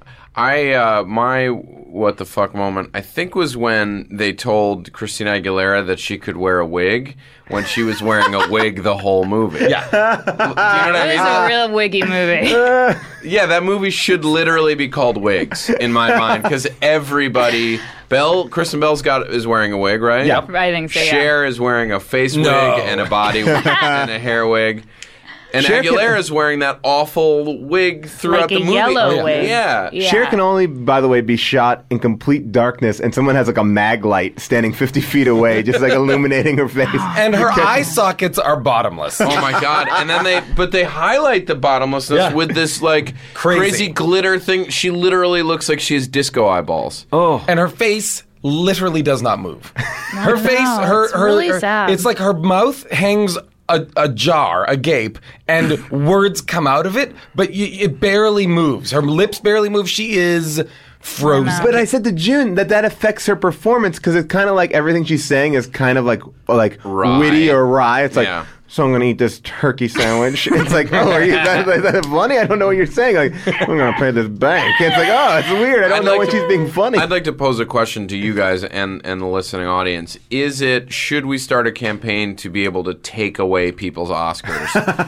My what the fuck moment, I think, was when they told Christina Aguilera that she could wear a wig when she was wearing a wig the whole movie. Yeah. Do you know what I mean? It's a real wiggy movie. Yeah, that movie should literally be called Wigs, in my mind, because everybody... Kristen Bell's is wearing a wig, right? Yeah. I think so, yeah. Cher is wearing a face wig and a body wig and a hair wig. And Aguilera's wearing that awful wig throughout Like the a movie. yellow wig. Yeah. Cher can only, by the way, be shot in complete darkness, and someone has like a mag light standing 50 feet away, just like illuminating her face. And her eye sockets are bottomless. Oh my god! And then they highlight the bottomlessness with this like crazy glitter thing. She literally looks like she has disco eyeballs. Oh, and her face literally does not move. Her face, it's really sad. It's like her mouth hangs ajar, agape, and words come out of it, but it barely moves. Her lips barely move. She is frozen. But I said to June that affects her performance because it's kind of like everything she's saying is kind of like wry. witty or wry. It's like, Yeah. so I'm going to eat this turkey sandwich. It's like, oh, are you that funny? I don't know what you're saying. Like, I'm going to pay this bank. It's like, oh, it's weird. I don't know when she's being funny. I'd like to pose a question to you guys and the listening audience. Should we start a campaign to be able to take away people's Oscars?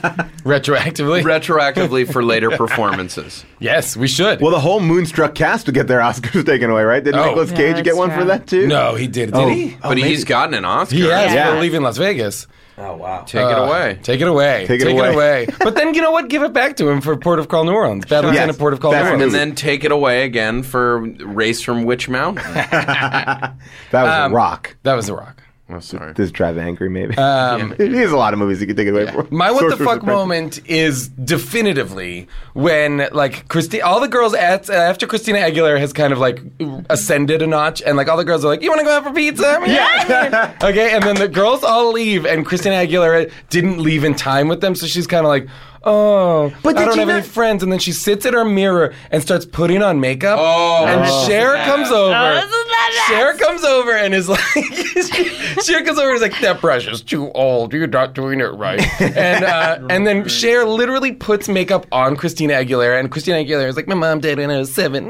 Retroactively for later performances. Yes, we should. Well, the whole Moonstruck cast would get their Oscars taken away, right? Didn't Nicolas Cage get one for that, too? No, he did. Did he? But he's gotten an Oscar. He has Yeah. for Leaving Las Vegas. Oh, wow. Take it away. Take it away. Take it away. But then, you know what? Give it back to him for Port of Call New Orleans. Bad Lieutenant Port of Call New Orleans. And then take it away again for Race from Witch Mountain. That was a rock. That was a rock. Oh, sorry. Does Drive Angry, maybe? He has a lot of movies you could take it away from. My what the Sorcerer's fuck Apprentice. moment is definitively when, like, all the girls after Christina Aguilera has kind of, like, ascended a notch, and, like, all the girls are like, you want to go out for pizza? Yeah. Okay, and then the girls all leave, and Christina Aguilera didn't leave in time with them, so she's kind of like, oh, But I did don't she have any not- friends. And then she sits at her mirror and starts putting on makeup. Oh, and Cher comes over. this is the Cher comes over and is like, Cher comes over and is like, that brush is too old. You're not doing it right. And then Cher literally puts makeup on Christina Aguilera, and Christina Aguilera is like, my mom died in 07.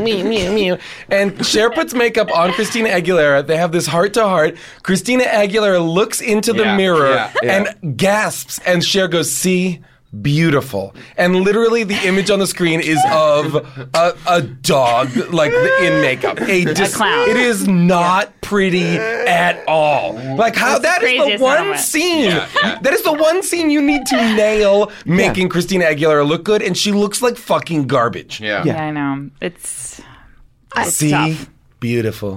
And Cher puts makeup on Christina Aguilera. They have this heart-to-heart. Christina Aguilera looks into the mirror and gasps, and Cher goes, see? Beautiful. And literally the image on the screen is of a dog, like, in makeup. A clown. It is not pretty at all. Like, how that is the craziest one moment. scene. That is the one scene you need to nail making Christina Aguilera look good, and she looks like fucking garbage. Yeah. Yeah, I know. It's See? tough. Beautiful.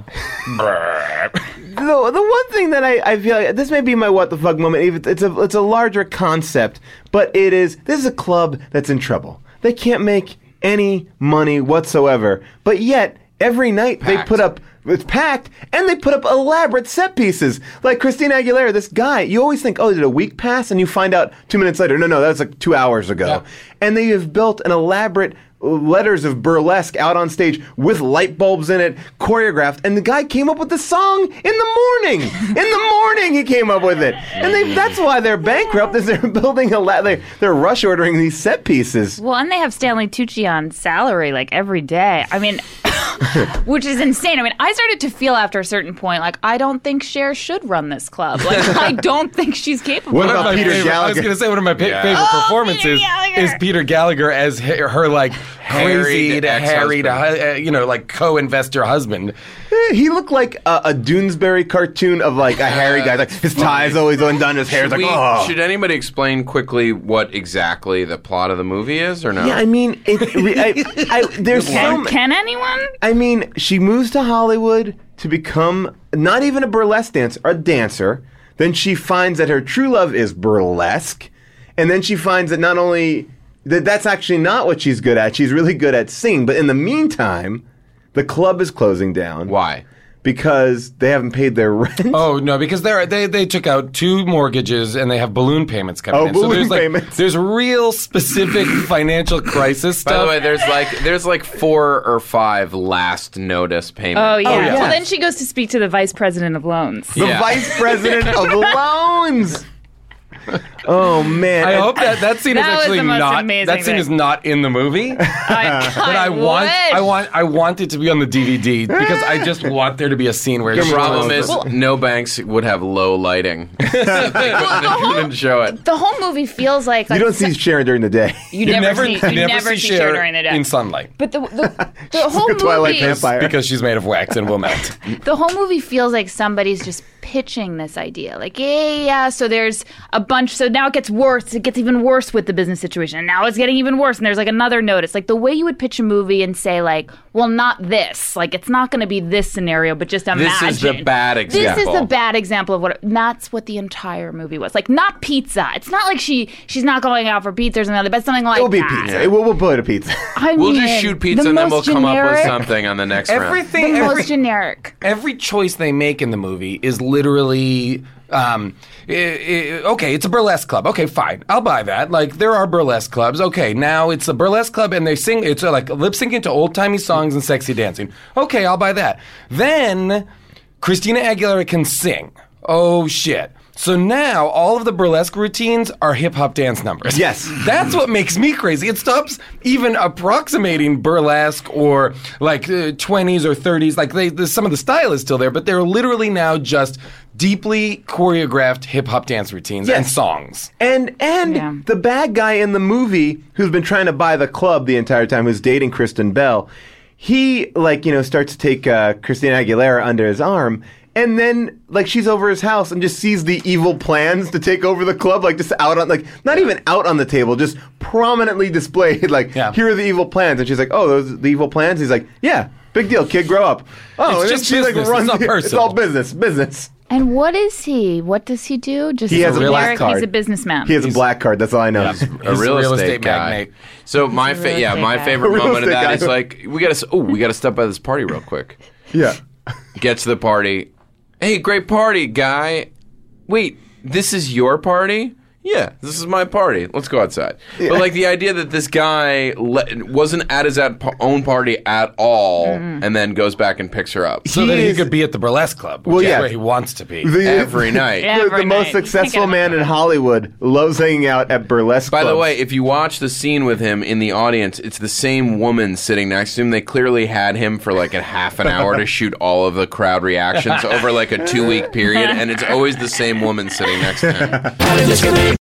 The one thing that I feel like, this may be my what the fuck moment. It's a larger concept, but this is a club that's in trouble. They can't make any money whatsoever, but yet every night they put up. It's packed, and they put up elaborate set pieces. Like Christina Aguilera, this guy, you always think, oh, did a week pass? And you find out 2 minutes later, no, that was like 2 hours ago. Yeah. And they have built an elaborate letters of burlesque out on stage with light bulbs in it, choreographed, and the guy came up with the song in the morning. In the morning, he came up with it, and that's why they're bankrupt. Is they're building they're rush ordering these set pieces. Well, and they have Stanley Tucci on salary like every day. I mean, which is insane. I mean, I started to feel after a certain point like I don't think Cher should run this club. Like I don't think she's capable. What of about it. Peter I was Gallagher? going to say one of my favorite performances Peter Gallagher. is Peter Gallagher as her like Harried harried, ex-husband. like co-investor husband. He looked like a Doonesbury cartoon of like a hairy guy. Like his tie's always undone, his hair's like, oh. Should anybody explain quickly what exactly the plot of the movie is, or no? Yeah, I mean, there's Can anyone? I mean, she moves to Hollywood to become not even a burlesque dancer, a dancer. Then she finds that her true love is burlesque. And then she finds that not only that's actually not what she's good at. She's really good at singing. But in the meantime, the club is closing down. Why? because they haven't paid their rent. Oh no, because they took out 2 mortgages and they have balloon payments coming in. Balloon there's payments. There's real specific financial crisis stuff. By the way, there's like 4 or 5 last notice payments. Oh yeah. yeah. Well, then she goes to speak to the vice president of loans. The vice president of loans. Oh man! I hope that scene That is was actually the most not. amazing That scene thing. is not in the movie. But I want it to be on the DVD because I just want there to be a scene where The she problem tells is them- no banks would have low lighting. They couldn't show it. The whole movie feels like you don't see Sharon during the day. you never see Cher during the day in sunlight But the whole a Twilight movie, vampire. because she's made of wax and will melt. the whole movie feels like somebody's just pitching this idea. Like, yeah. So there's a bunch. So now it gets worse. It gets even worse with the business situation. And now it's getting even worse. And there's like another notice. Like the way you would pitch a movie and say like, well, not this. Like it's not going to be this scenario, but just imagine. This is the bad example. This is the bad example of what. That's what the entire movie was. Like not pizza. It's not like she's not going out for pizza or something, but something like It'll be that. pizza. We'll put a pizza. We'll just shoot pizza and then we'll come up with something on the next round. Everything, most generic. Every choice they make in the movie is literally okay, it's a burlesque club. Okay, fine. I'll buy that. Like, there are burlesque clubs. Okay, now it's a burlesque club and they sing, it's like lip syncing to old timey songs and sexy dancing. Okay, I'll buy that. Then Christina Aguilera can sing. Oh, shit. So now all of the burlesque routines are hip hop dance numbers. Yes. That's what makes me crazy. It stops even approximating burlesque or like 20s or 30s. Like some of the style is still there, but they're literally now just deeply choreographed hip hop dance routines and songs. And the bad guy in the movie who's been trying to buy the club the entire time, who's dating Kristen Bell, he starts to take Christina Aguilera under his arm. And then, she's over his house and just sees the evil plans to take over the club, just out on, not even out on the table, just prominently displayed, here are the evil plans. And she's like, oh, those are the evil plans? He's like, yeah, big deal, kid, grow up. Oh, it's and just then she, business. runs It's not It's personal. all business. And what is he? What does he do? Just He has a black generic- card. He's a businessman. He has a black card, that's all I know. He's a real estate guy. magnate. So my estate guy. favorite Real moment of estate that guy. is we gotta stop by this party real quick. Yeah. Get to the party. Hey, great party, guy. Wait, this is your party? Yeah, this is my party. Let's go outside. Yeah. But the idea that this guy wasn't at his own party at all, and then goes back and picks her up. So that he could be at the burlesque club, which is where he wants to be. Every night. Every the most night. successful man in Hollywood loves hanging out at burlesque By the clubs. way, if you watch the scene with him in the audience, it's the same woman sitting next to him. They clearly had him for a half an hour to shoot all of the crowd reactions over a 2-week period, and it's always the same woman sitting next to him.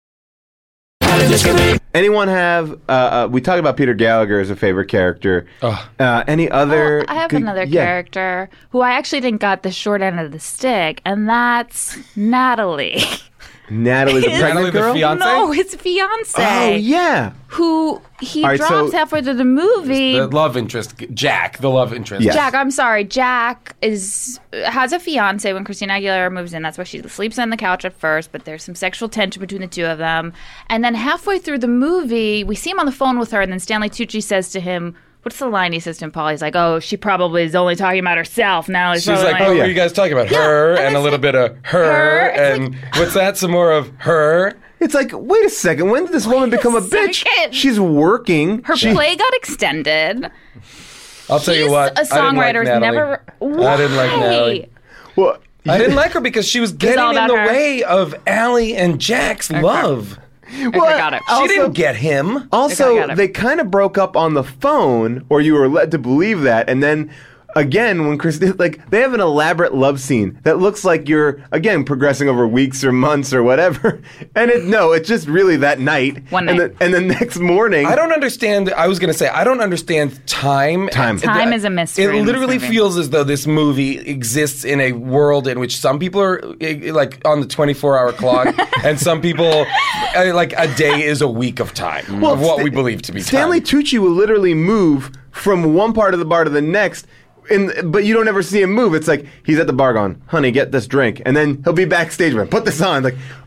Anyone have, we talked about Peter Gallagher as a favorite character. Any other? I have good- another yeah. character who I actually think got the short end of the stick, and that's Natalie. Natalie, the pregnant Natalie, the girl? fiance? No, his fiance. Oh, yeah. Who he All right, drops so- halfway through the movie. The love interest, Jack, the love interest. Yes. Jack, I'm sorry. Jack has a fiance when Christina Aguilera moves in. That's why she sleeps on the couch at first, but there's some sexual tension between the two of them. And then halfway through the movie, we see him on the phone with her, and then Stanley Tucci says to him, what's the line he says to him, Paul? He's like, oh, she probably is only talking about herself. Now She's like, what were you guys talking about? Her, and a little bit of her, and what's that? Some more of her. It's like, wait a second. When did this woman become a bitch? second. She's working. Her play got extended. I'll tell you He's what. a songwriter's I didn't like Natalie. I didn't like Why? Natalie. Well, I didn't like her because she was getting all in about the her. way of Allie and Jack's love. I got it. She didn't get him. Also, got it. they kind of broke up on the phone, or you were led to believe that, and then again, when Christina, they have an elaborate love scene that looks like you're again progressing over weeks or months or whatever, and it's just really that night. One night. and the next morning. I don't understand. I was going to say, I don't understand time. Time Time is a mystery in It this literally movie. feels as though this movie exists in a world in which some people are on the 24-hour clock, and some people, a day is a week of time of what we believe to be Stanley time. Tucci will literally move from one part of the bar to the next. But you don't ever see him move. It's like he's at the bar going, honey, get this drink. And then he'll be backstage, put this on.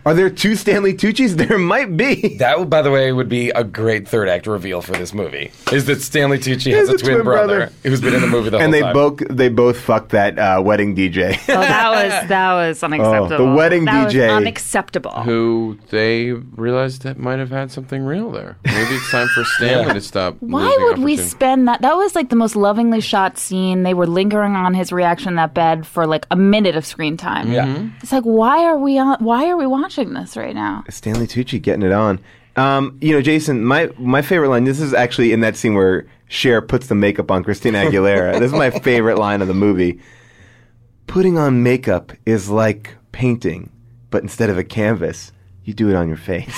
Are there two Stanley Tucci's? There might be. That, by the way, would be a great third act reveal for this movie. Is that Stanley Tucci has a twin brother who's been in the movie the whole time. And they both fucked that wedding DJ. Oh, that was unacceptable. The wedding that DJ. was unacceptable. Who they realized that might have had something real there. Maybe it's time for Stanley to stop. Why would we spend that? That was like the most lovingly shot scene. They were lingering on his reaction in that bed for like a minute of screen time. Yeah. It's like, why are we watching this right now? Stanley Tucci getting it on. Jason, my favorite line, this is actually in that scene where Cher puts the makeup on Christina Aguilera. This is my favorite line of the movie. Putting on makeup is like painting, but instead of a canvas, you do it on your face.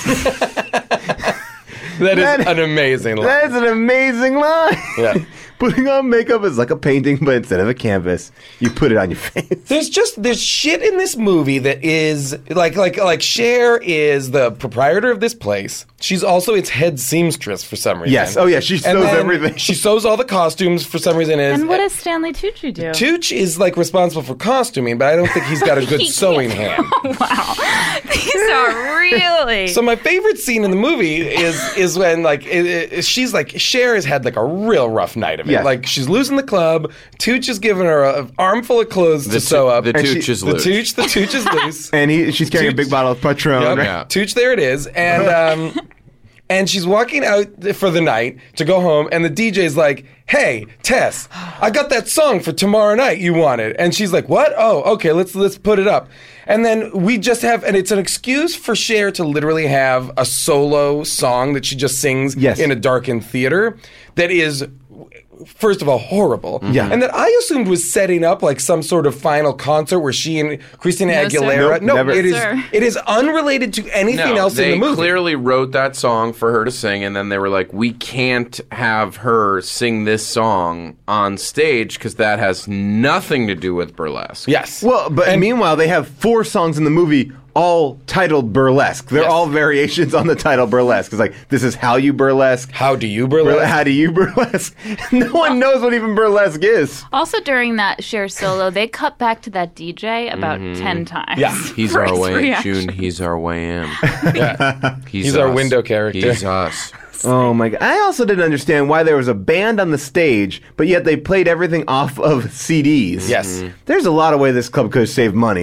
That is an amazing line. That is an amazing line. Yeah. Putting on makeup is like a painting, but instead of a canvas, you put it on your face. There's shit in this movie that is like Cher is the proprietor of this place. She's also its head seamstress for some reason. Yes. Oh yeah, she sews everything. She sews all the costumes for some reason. And what does Stanley Tucci do? Tucci is like responsible for costuming, but I don't think he's got a good sewing hand. Oh, wow. These are really. So my favorite scene in the movie is when she's like Cher has had like a real rough night of it. Yes. Like she's losing the club. Tooch is giving her an armful of clothes to sew up. The Tooch is loose. The Tooch is loose. And she's carrying a big bottle of Patron. Yep. Right? Yeah. Tooch, there it is. And and she's walking out for the night to go home, and the DJ's like, "Hey, Tess, I got that song for tomorrow night you wanted." And she's like, "What? Oh, okay, let's put it up." And then we just have, and it's an excuse for Cher to literally have a solo song that she just sings in a darkened theater that is, first of all, horrible. Yeah. And that I assumed was setting up like some sort of final concert where she and Christina Aguilera. Nope, never. It is unrelated to anything else in the movie. They clearly wrote that song for her to sing, and then they were like, we can't have her sing this song on stage because that has nothing to do with burlesque. Yes. Well, but meanwhile, they have 4 songs in the movie all titled burlesque. They're all variations on the title burlesque. It's like, this is how you burlesque. How do you burlesque? How do you burlesque? No one knows what even burlesque is. Also, during that Cher solo, they cut back to that DJ about 10 times. Yeah. He's our way in. June, he's our way in. Yeah. He's us. our window character. He's us. Oh my God. I also didn't understand why there was a band on the stage, but yet they played everything off of CDs. Yes. There's a lot of way this club could have saved money.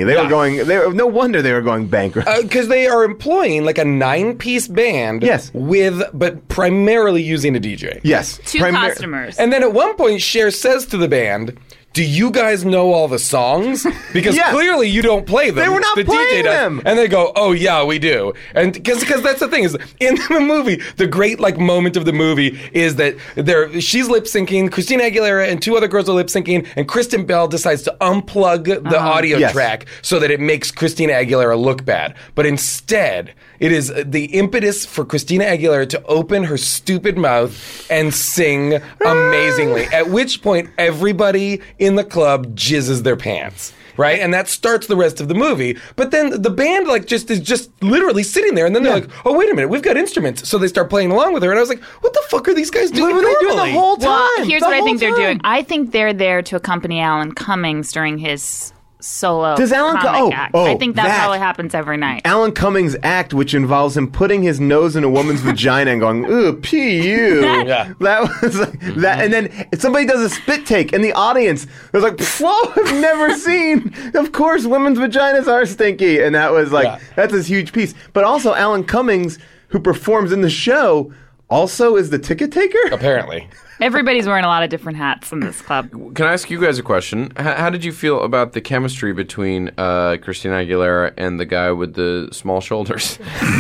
No wonder they were going bankrupt. Because they are employing like a 9-piece band. Yes. But primarily using a DJ. Yes. 2 customers. And then at one point, Cher says to the band, "Do you guys know all the songs? Because clearly you don't play them. They were not the playing DJ does." them. And they go, "Oh yeah, we do." And because that's the thing is in the movie, the great like moment of the movie is that she's lip syncing, Christina Aguilera and 2 other girls are lip syncing, and Kristen Bell decides to unplug the audio track so that it makes Christina Aguilera look bad. But instead, it is the impetus for Christina Aguilera to open her stupid mouth and sing amazingly. At which point, everybody in the club jizzes their pants. Right? And that starts the rest of the movie. But then the band is just literally sitting there, and then they're like, "Oh, wait a minute, we've got instruments." So they start playing along with her, and I was like, what the fuck are these guys doing? What were they doing the whole time? Well, here's what I think they're doing. I think they're there to accompany Alan Cummings during his solo Does Alan comic act. I think that that probably happens every night. Alan Cummings' act, which involves him putting his nose in a woman's vagina and going, "Ooh, P.U." That was like that. And then somebody does a spit take, and the audience was like, "Whoa, I've never seen. Of course, women's vaginas are stinky." And that was like, that's this huge piece. But also, Alan Cummings, who performs in the show, also is the ticket taker? Apparently. Everybody's wearing a lot of different hats in this club. Can I ask you guys a question? How did you feel about the chemistry between Christina Aguilera and the guy with the small shoulders?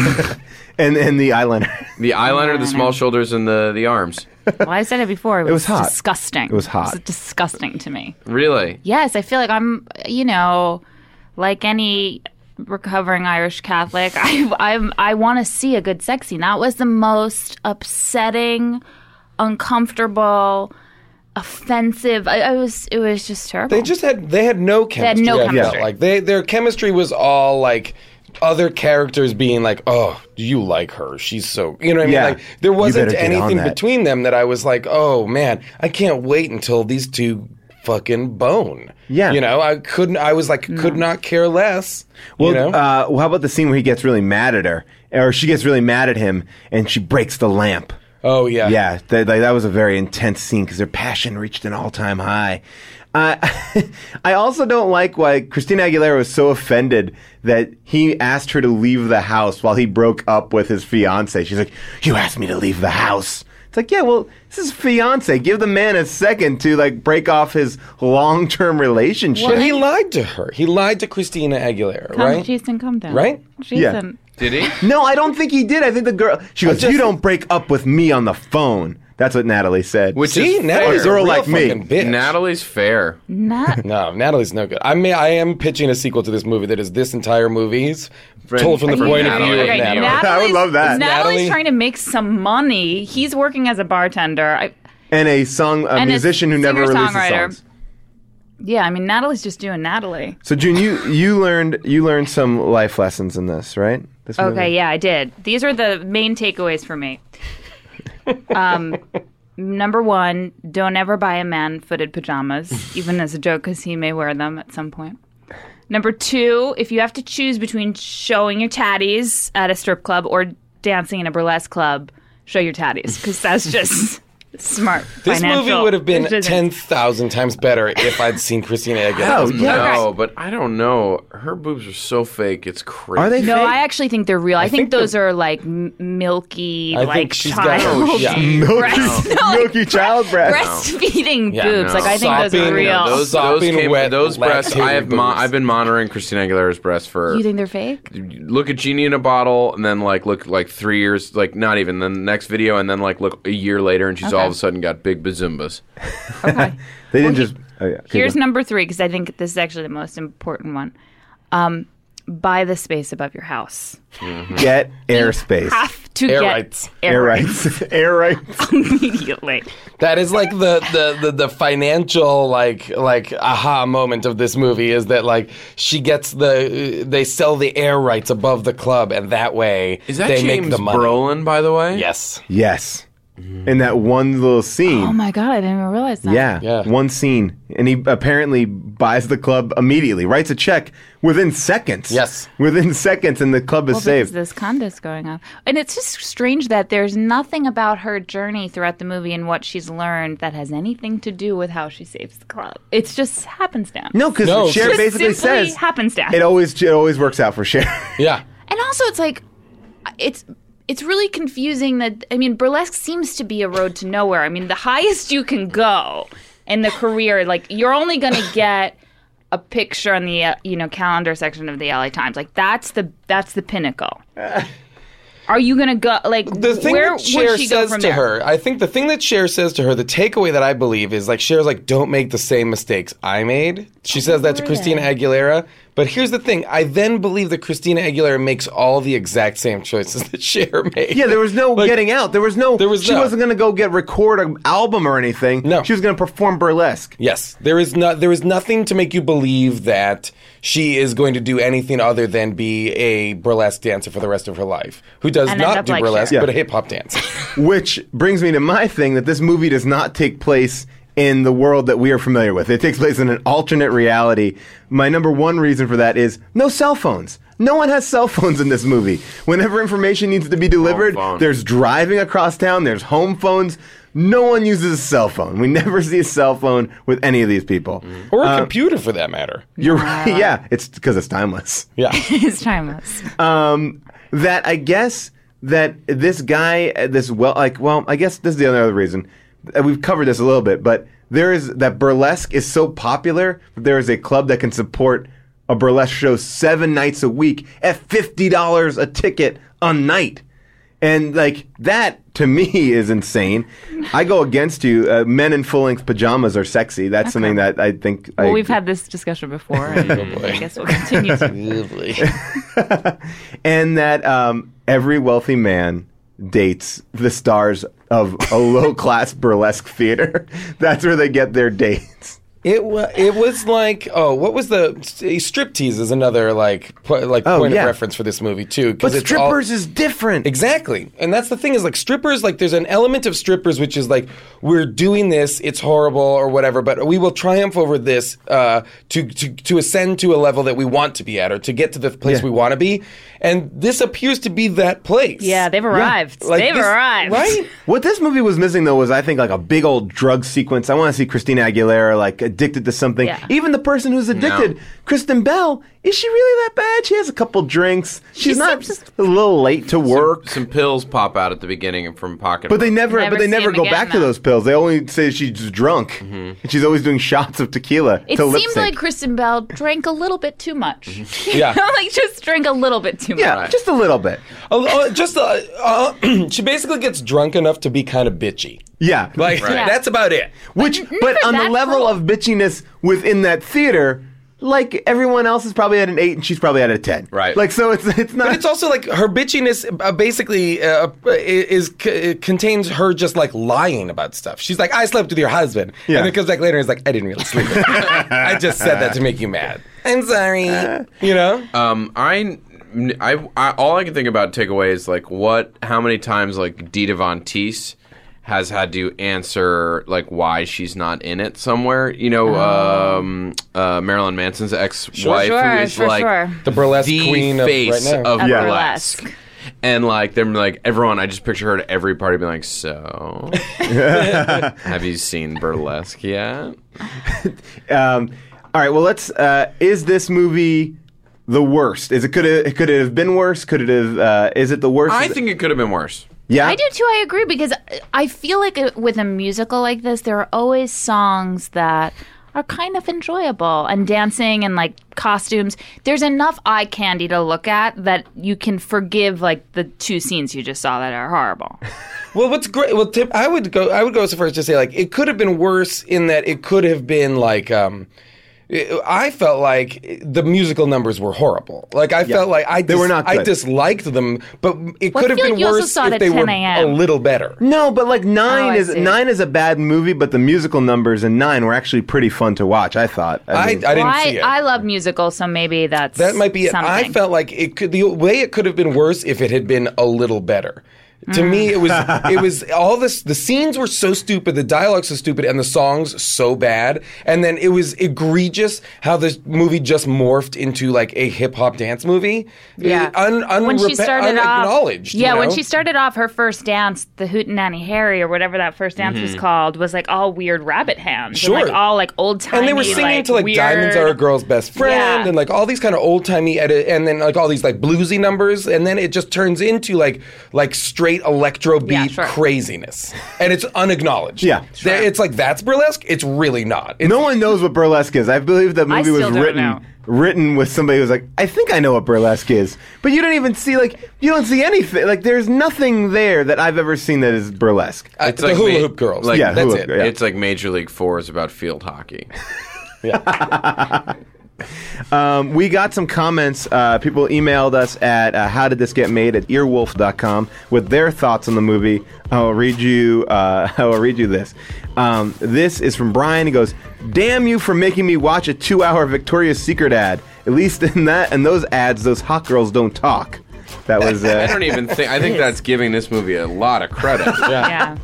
and the eyeliner. The eyeliner, the small shoulders, and the arms. Well, I said it before. It was hot. Disgusting. It was hot. It was disgusting to me. Really? Yes, I feel like I'm, like any recovering Irish Catholic, I want to see a good sex scene. That was the most upsetting, uncomfortable, offensive. It was just terrible. They had no chemistry. They had no chemistry. Like their chemistry was all like other characters being like, "Oh, do you like her? She's so," you know what I mean? Like there wasn't anything between them that I was like, "Oh man, I can't wait until these two fucking bone. Yeah. You know, could not care less. Well, you know? how about the scene where he gets really mad at her, or she gets really mad at him, and she breaks the lamp? Oh, yeah. Yeah, that was a very intense scene because their passion reached an all-time high. I also don't like why Christina Aguilera was so offended that he asked her to leave the house while he broke up with his fiancée. She's like, you asked me to leave the house. It's like, yeah, well, this is fiancé. Give the man a second to, like, break off his long-term relationship. But he lied to her. He lied to Christina Aguilera, right? Jason, calm down. Right? Jason. Did he? No, I don't think he did. I think the girl, she goes, you don't break up with me on the phone. That's what Natalie said. Which See, is Natalie's fair. a girl real like me. fucking bitch. Natalie's fair. No, Natalie's no good. I am pitching a sequel to this movie that is this entire movie's told from the point of view of Okay, Natalie. I would love that. Natalie's Natalie- trying to make some money. He's working as a bartender. And a musician who never releases singer-songwriter. songs. Yeah, I mean, Natalie's just doing Natalie. So, June, you learned some life lessons in this, right? This movie? Okay, yeah, I did. These are the main takeaways for me. Number 1, don't ever buy a man footed pajamas, even as a joke, because he may wear them at some point. Number 2, if you have to choose between showing your tatties at a strip club or dancing in a burlesque club, show your tatties, because that's just smart. This movie financial would have been decision. 10,000 times better if I'd seen Christina Aguilera. Oh, yeah. No, but I don't know. Her boobs are so fake. It's crazy. Are they No, fake? I actually think they're real. I think those are like milky, I like think she's got- child yeah. breast, Milky child breast. breastfeeding Yeah, boobs. no. Like I think those are Sopping, real. Those Sopping wet breasts. lactated boobs. I've been monitoring Christina Aguilera's breasts for. You think they're fake? Look at Genie in a bottle, and then look 3 years, not even. Then the next video, and then look a year later, and she's all of a sudden got big bazumbas. Okay. They didn't just. Oh, yeah. Okay, Here's go. number 3 because I think this is actually the most important one. Buy the space above your house. Get airspace. Have to Air get rights. Air rights. Air rights. immediately. That is like the financial like aha moment of this movie is that like she gets they sell the air rights above the club and that way Is that they James make the money. Brolin, by the way? Yes. Yes. In that one little scene. Oh my god, I didn't even realize that. Yeah, one scene. And he apparently buys the club immediately, writes a check within seconds. Yes. Within seconds, and the club is Well, saved. because this condo's going on. And it's just strange that there's nothing about her journey throughout the movie and what she's learned that has anything to do with how she saves the club. It's just happenstance. No, because No, Cher Just basically simply says happenstance. it always works out for Cher. Yeah. And also, it's like, it's really confusing that, I mean, burlesque seems to be a road to nowhere. I mean, the highest you can go in the career, like, you're only going to get a picture on the, calendar section of the LA Times. Like, that's the pinnacle. Are you going to go, like, The thing where that Cher would she go says from to there? her, I think the thing that Cher says to her, the takeaway that I believe is like Cher's like, don't make the same mistakes I made. She says that to Christina Aguilera. But here's the thing. I then believe that Christina Aguilera makes all the exact same choices that Cher made. Yeah, there was no getting out. She wasn't going to go record an album or anything. No. She was going to perform burlesque. Yes, there is nothing to make you believe that she is going to do anything other than be a burlesque dancer for the rest of her life, who does And end not up do like burlesque Cher. but a hip hop dance. Which brings me to my thing that this movie does not take place in the world that we are familiar with. It takes place in an alternate reality. My number one reason for that is no cell phones. No one has cell phones in this movie. Whenever information needs to be delivered, there's driving across town, there's home phones. No one uses a cell phone. We never see a cell phone with any of these people. Or a computer, for that matter. You're right. Yeah, it's because it's timeless. Yeah. It's timeless. That I guess that this guy, I guess this is the other reason. We've covered this a little bit, but there is that burlesque is so popular that there is a club that can support a burlesque show 7 nights a week at $50 a ticket a night. And like that to me is insane. I go against you. Men in full-length pajamas are sexy. That's something that I think. Well, we've had this discussion before, and I guess we'll continue to. And that every wealthy man dates the stars of a low-class burlesque theater. That's where they get their dates. It was like, what was the striptease is another point of reference for this movie too. But strippers is different. Exactly. And that's the thing is like strippers, like there's an element of strippers which is like, we're doing this, it's horrible or whatever, but we will triumph over this to ascend to a level that we want to be at or to get to the place we want to be. And this appears to be that place. Yeah, they've arrived. Like they've arrived. Right? What this movie was missing, though, was I think like a big old drug sequence. I want to see Christina Aguilera like addicted to something. Yeah. Even the person who's addicted, Kristen Bell, is she really that bad? She has a couple drinks. She's not a little late to work. Some pills pop out at the beginning from pocket. But they never go again, back to those pills. They only say she's drunk. And she's always doing shots of tequila It to lip seemed sync. like Kristen Bell drank a little bit too much. Yeah. Like just drank a little bit too much. Yeah, just a little bit. She basically gets drunk enough to be kind of bitchy. Yeah. Like, that's about it. But on the level of bitchiness within that theater, like everyone else is probably at an 8 and she's probably at a 10. Right. Like, so it's not. But it's also like her bitchiness basically contains her just like lying about stuff. She's like, I slept with your husband. Yeah. And then comes back later and is like, I didn't really sleep with him. I just said that to make you mad. I'm sorry. All I can think about takeaway is like how many times like Dita Von Teese has had to answer like why she's not in it somewhere. You know, Marilyn Manson's ex-wife who is the burlesque the queen face of right now. of burlesque. And like they're like everyone, I just picture her at every party being like, so have you seen burlesque yet? All right, well let's is this movie the worst? Could it have been worse? Could it have is it the worst? I think it could have been worse. Yeah. I do too. I agree because I feel like with a musical like this, there are always songs that are kind of enjoyable and dancing and like costumes. There's enough eye candy to look at that you can forgive like the 2 scenes you just saw that are horrible. Well, what's great? Well, Tip, I would go so far as to say like it could have been worse in that it could have been like. I felt like the musical numbers were horrible. Like I felt like they were not good. I disliked them, but it could have been worse if they were a little better. No, but like 9 is a bad movie, but the musical numbers in 9 were actually pretty fun to watch. I thought. I didn't see it. I love musicals, so maybe that might be something. it. I felt like the way it could have been worse if it had been a little better. To me, it was all this. The scenes were so stupid, the dialogue so stupid, and the songs so bad. And then it was egregious how this movie just morphed into like a hip hop dance movie. Yeah, when she started unacknowledged. Yeah, when she started off, her first dance, the Hootenanny Harry or whatever that first dance was called, was like all weird rabbit hands. Sure, and like all like old timey. And they were singing to like weird... "Diamonds Are a Girl's Best Friend" and like all these kind of old timey and then like all these like bluesy numbers, and then it just turns into like straight electro beat craziness, and it's unacknowledged. Yeah, it's like that's burlesque. It's really not. No one knows what burlesque is. I believe that movie was written with somebody who's like, I think I know what burlesque is, but you don't even see you don't see anything. Like there's nothing there that I've ever seen that is burlesque. It's the hula hoop girls. Like, that's it. Yeah. It's like Major League 4 is about field hockey. We got some comments. People emailed us at howdidthisgetmade@earwolf.com with their thoughts on the movie. I'll read you this. This is from Brian. He goes, "Damn you for making me watch a 2-hour Victoria's Secret ad. At least in those ads, those hot girls don't talk." That was. I don't even think. I think that's giving this movie a lot of credit. Yeah.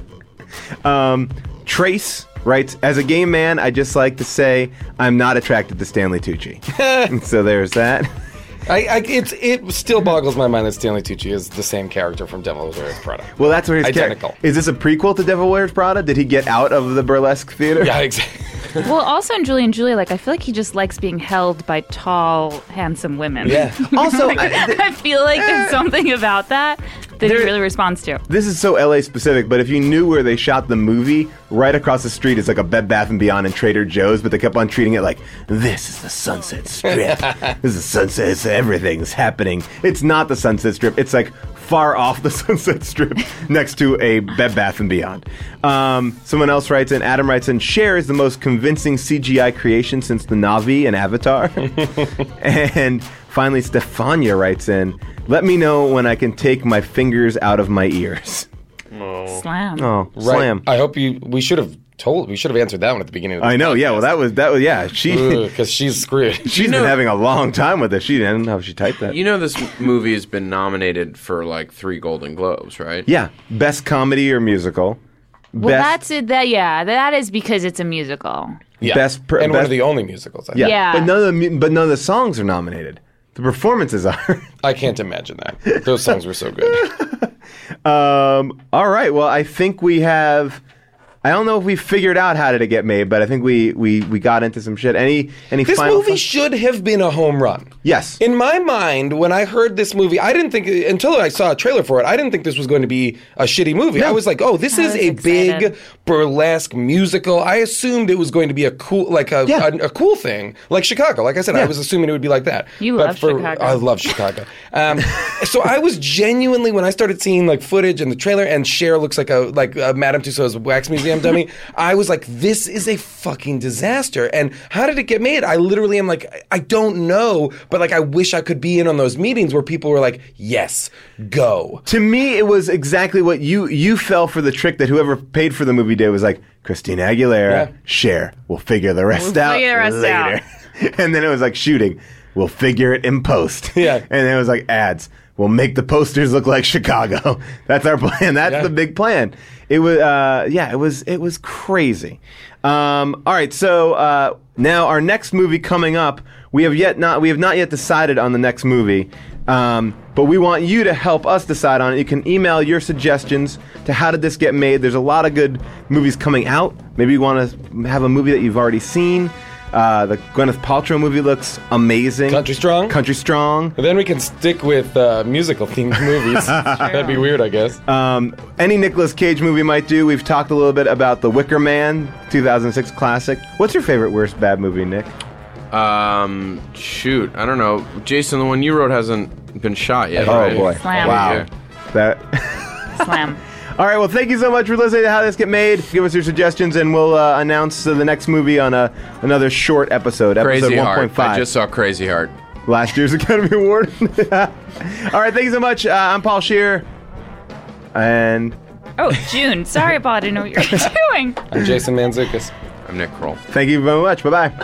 Trace writes, "As a gay man, I just like to say I'm not attracted to Stanley Tucci." So there's that. It still boggles my mind that Stanley Tucci is the same character from Devil Wears Prada. Well, that's where his identical. Is this a prequel to Devil Wears Prada? Did he get out of the burlesque theater? Yeah, exactly. Well, also in Julie and Julia, like I feel like he just likes being held by tall, handsome women. Yeah. Also, I feel like there's something about that he really responds to. This is so LA specific, but if you knew where they shot the movie, right across the street is like a Bed Bath & Beyond and Trader Joe's, but they kept on treating it like, this is the Sunset Strip. This is Sunset, everything's happening. It's not the Sunset Strip. It's like far off the Sunset Strip next to a Bed Bath & Beyond. Someone else writes in, Adam writes in, Cher is the most convincing CGI creation since the Na'vi and Avatar. And finally, Stefania writes in, let me know when I can take my fingers out of my ears. Slam. Oh, right. slam. I hope we should have We should have answered that one at the beginning of the I know, yeah. Well, that was yeah. because she's screwed. She's been having a long time with this. She didn't know how she typed that. You know, this movie has been nominated for like 3 Golden Globes, right? Yeah, best comedy or musical. Well, that's it. That is because it's a musical. Yeah, one of the only musicals. I think. Yeah. But none of the songs are nominated. The performances are. I can't imagine that. Those songs were so good. All right. Well, I think we have. I don't know if we figured out how did it get made, but I think we got into some shit. Any this final movie should have been a home run. Yes. In my mind, when I heard this movie, I didn't think until I saw a trailer for it, I didn't think this was going to be a shitty movie. No. I was like, oh, this is a big burlesque musical. I assumed it was going to be a cool, a cool thing, like Chicago. Like I said, I was assuming it would be like that. You love Chicago. I love Chicago. So I was genuinely, when I started seeing like footage and the trailer, and Cher looks like a Madame Tussauds wax museum dummy, I was like, this is a fucking disaster. And how did it get made? I literally am like, I don't know, but like I wish I could be in on those meetings where people were like, yes, go. To me, it was exactly what you fell for the trick that whoever paid for the movie did was like, Christina Aguilera, Cher, we'll figure the rest out later. And then it was like shooting, we'll figure it in post. Yeah. And then it was like ads. We'll make the posters look like Chicago. That's our plan. That's the big plan. It was, it was crazy. All right, so now our next movie coming up, we have not yet decided on the next movie, but we want you to help us decide on it. You can email your suggestions to How Did This Get Made. There's a lot of good movies coming out. Maybe you want to have a movie that you've already seen. The Gwyneth Paltrow movie looks amazing. Country Strong. And then we can stick with musical-themed movies. That'd be weird, I guess. Any Nicolas Cage movie might do. We've talked a little bit about The Wicker Man, 2006 classic. What's your favorite worst bad movie, Nick? Shoot, I don't know. Jason, the one you wrote hasn't been shot yet. Oh, boy. Slam. Wow. Slam. All right, well, thank you so much for listening to How This Get Made. Give us your suggestions, and we'll announce the next movie on another short episode, Crazy episode 1.5. Heart. I just saw Crazy Heart. Last year's Academy Award. All right, thank you so much. I'm Paul Scheer. And... Oh, June. Sorry, Paul. I didn't know what you were doing. I'm Jason Mantzoukas. I'm Nick Kroll. Thank you very much. Bye-bye.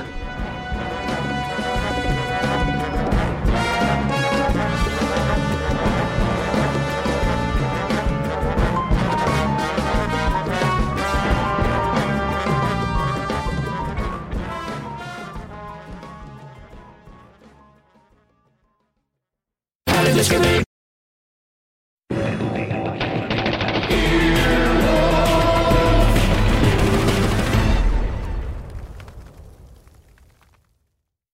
How did this get made?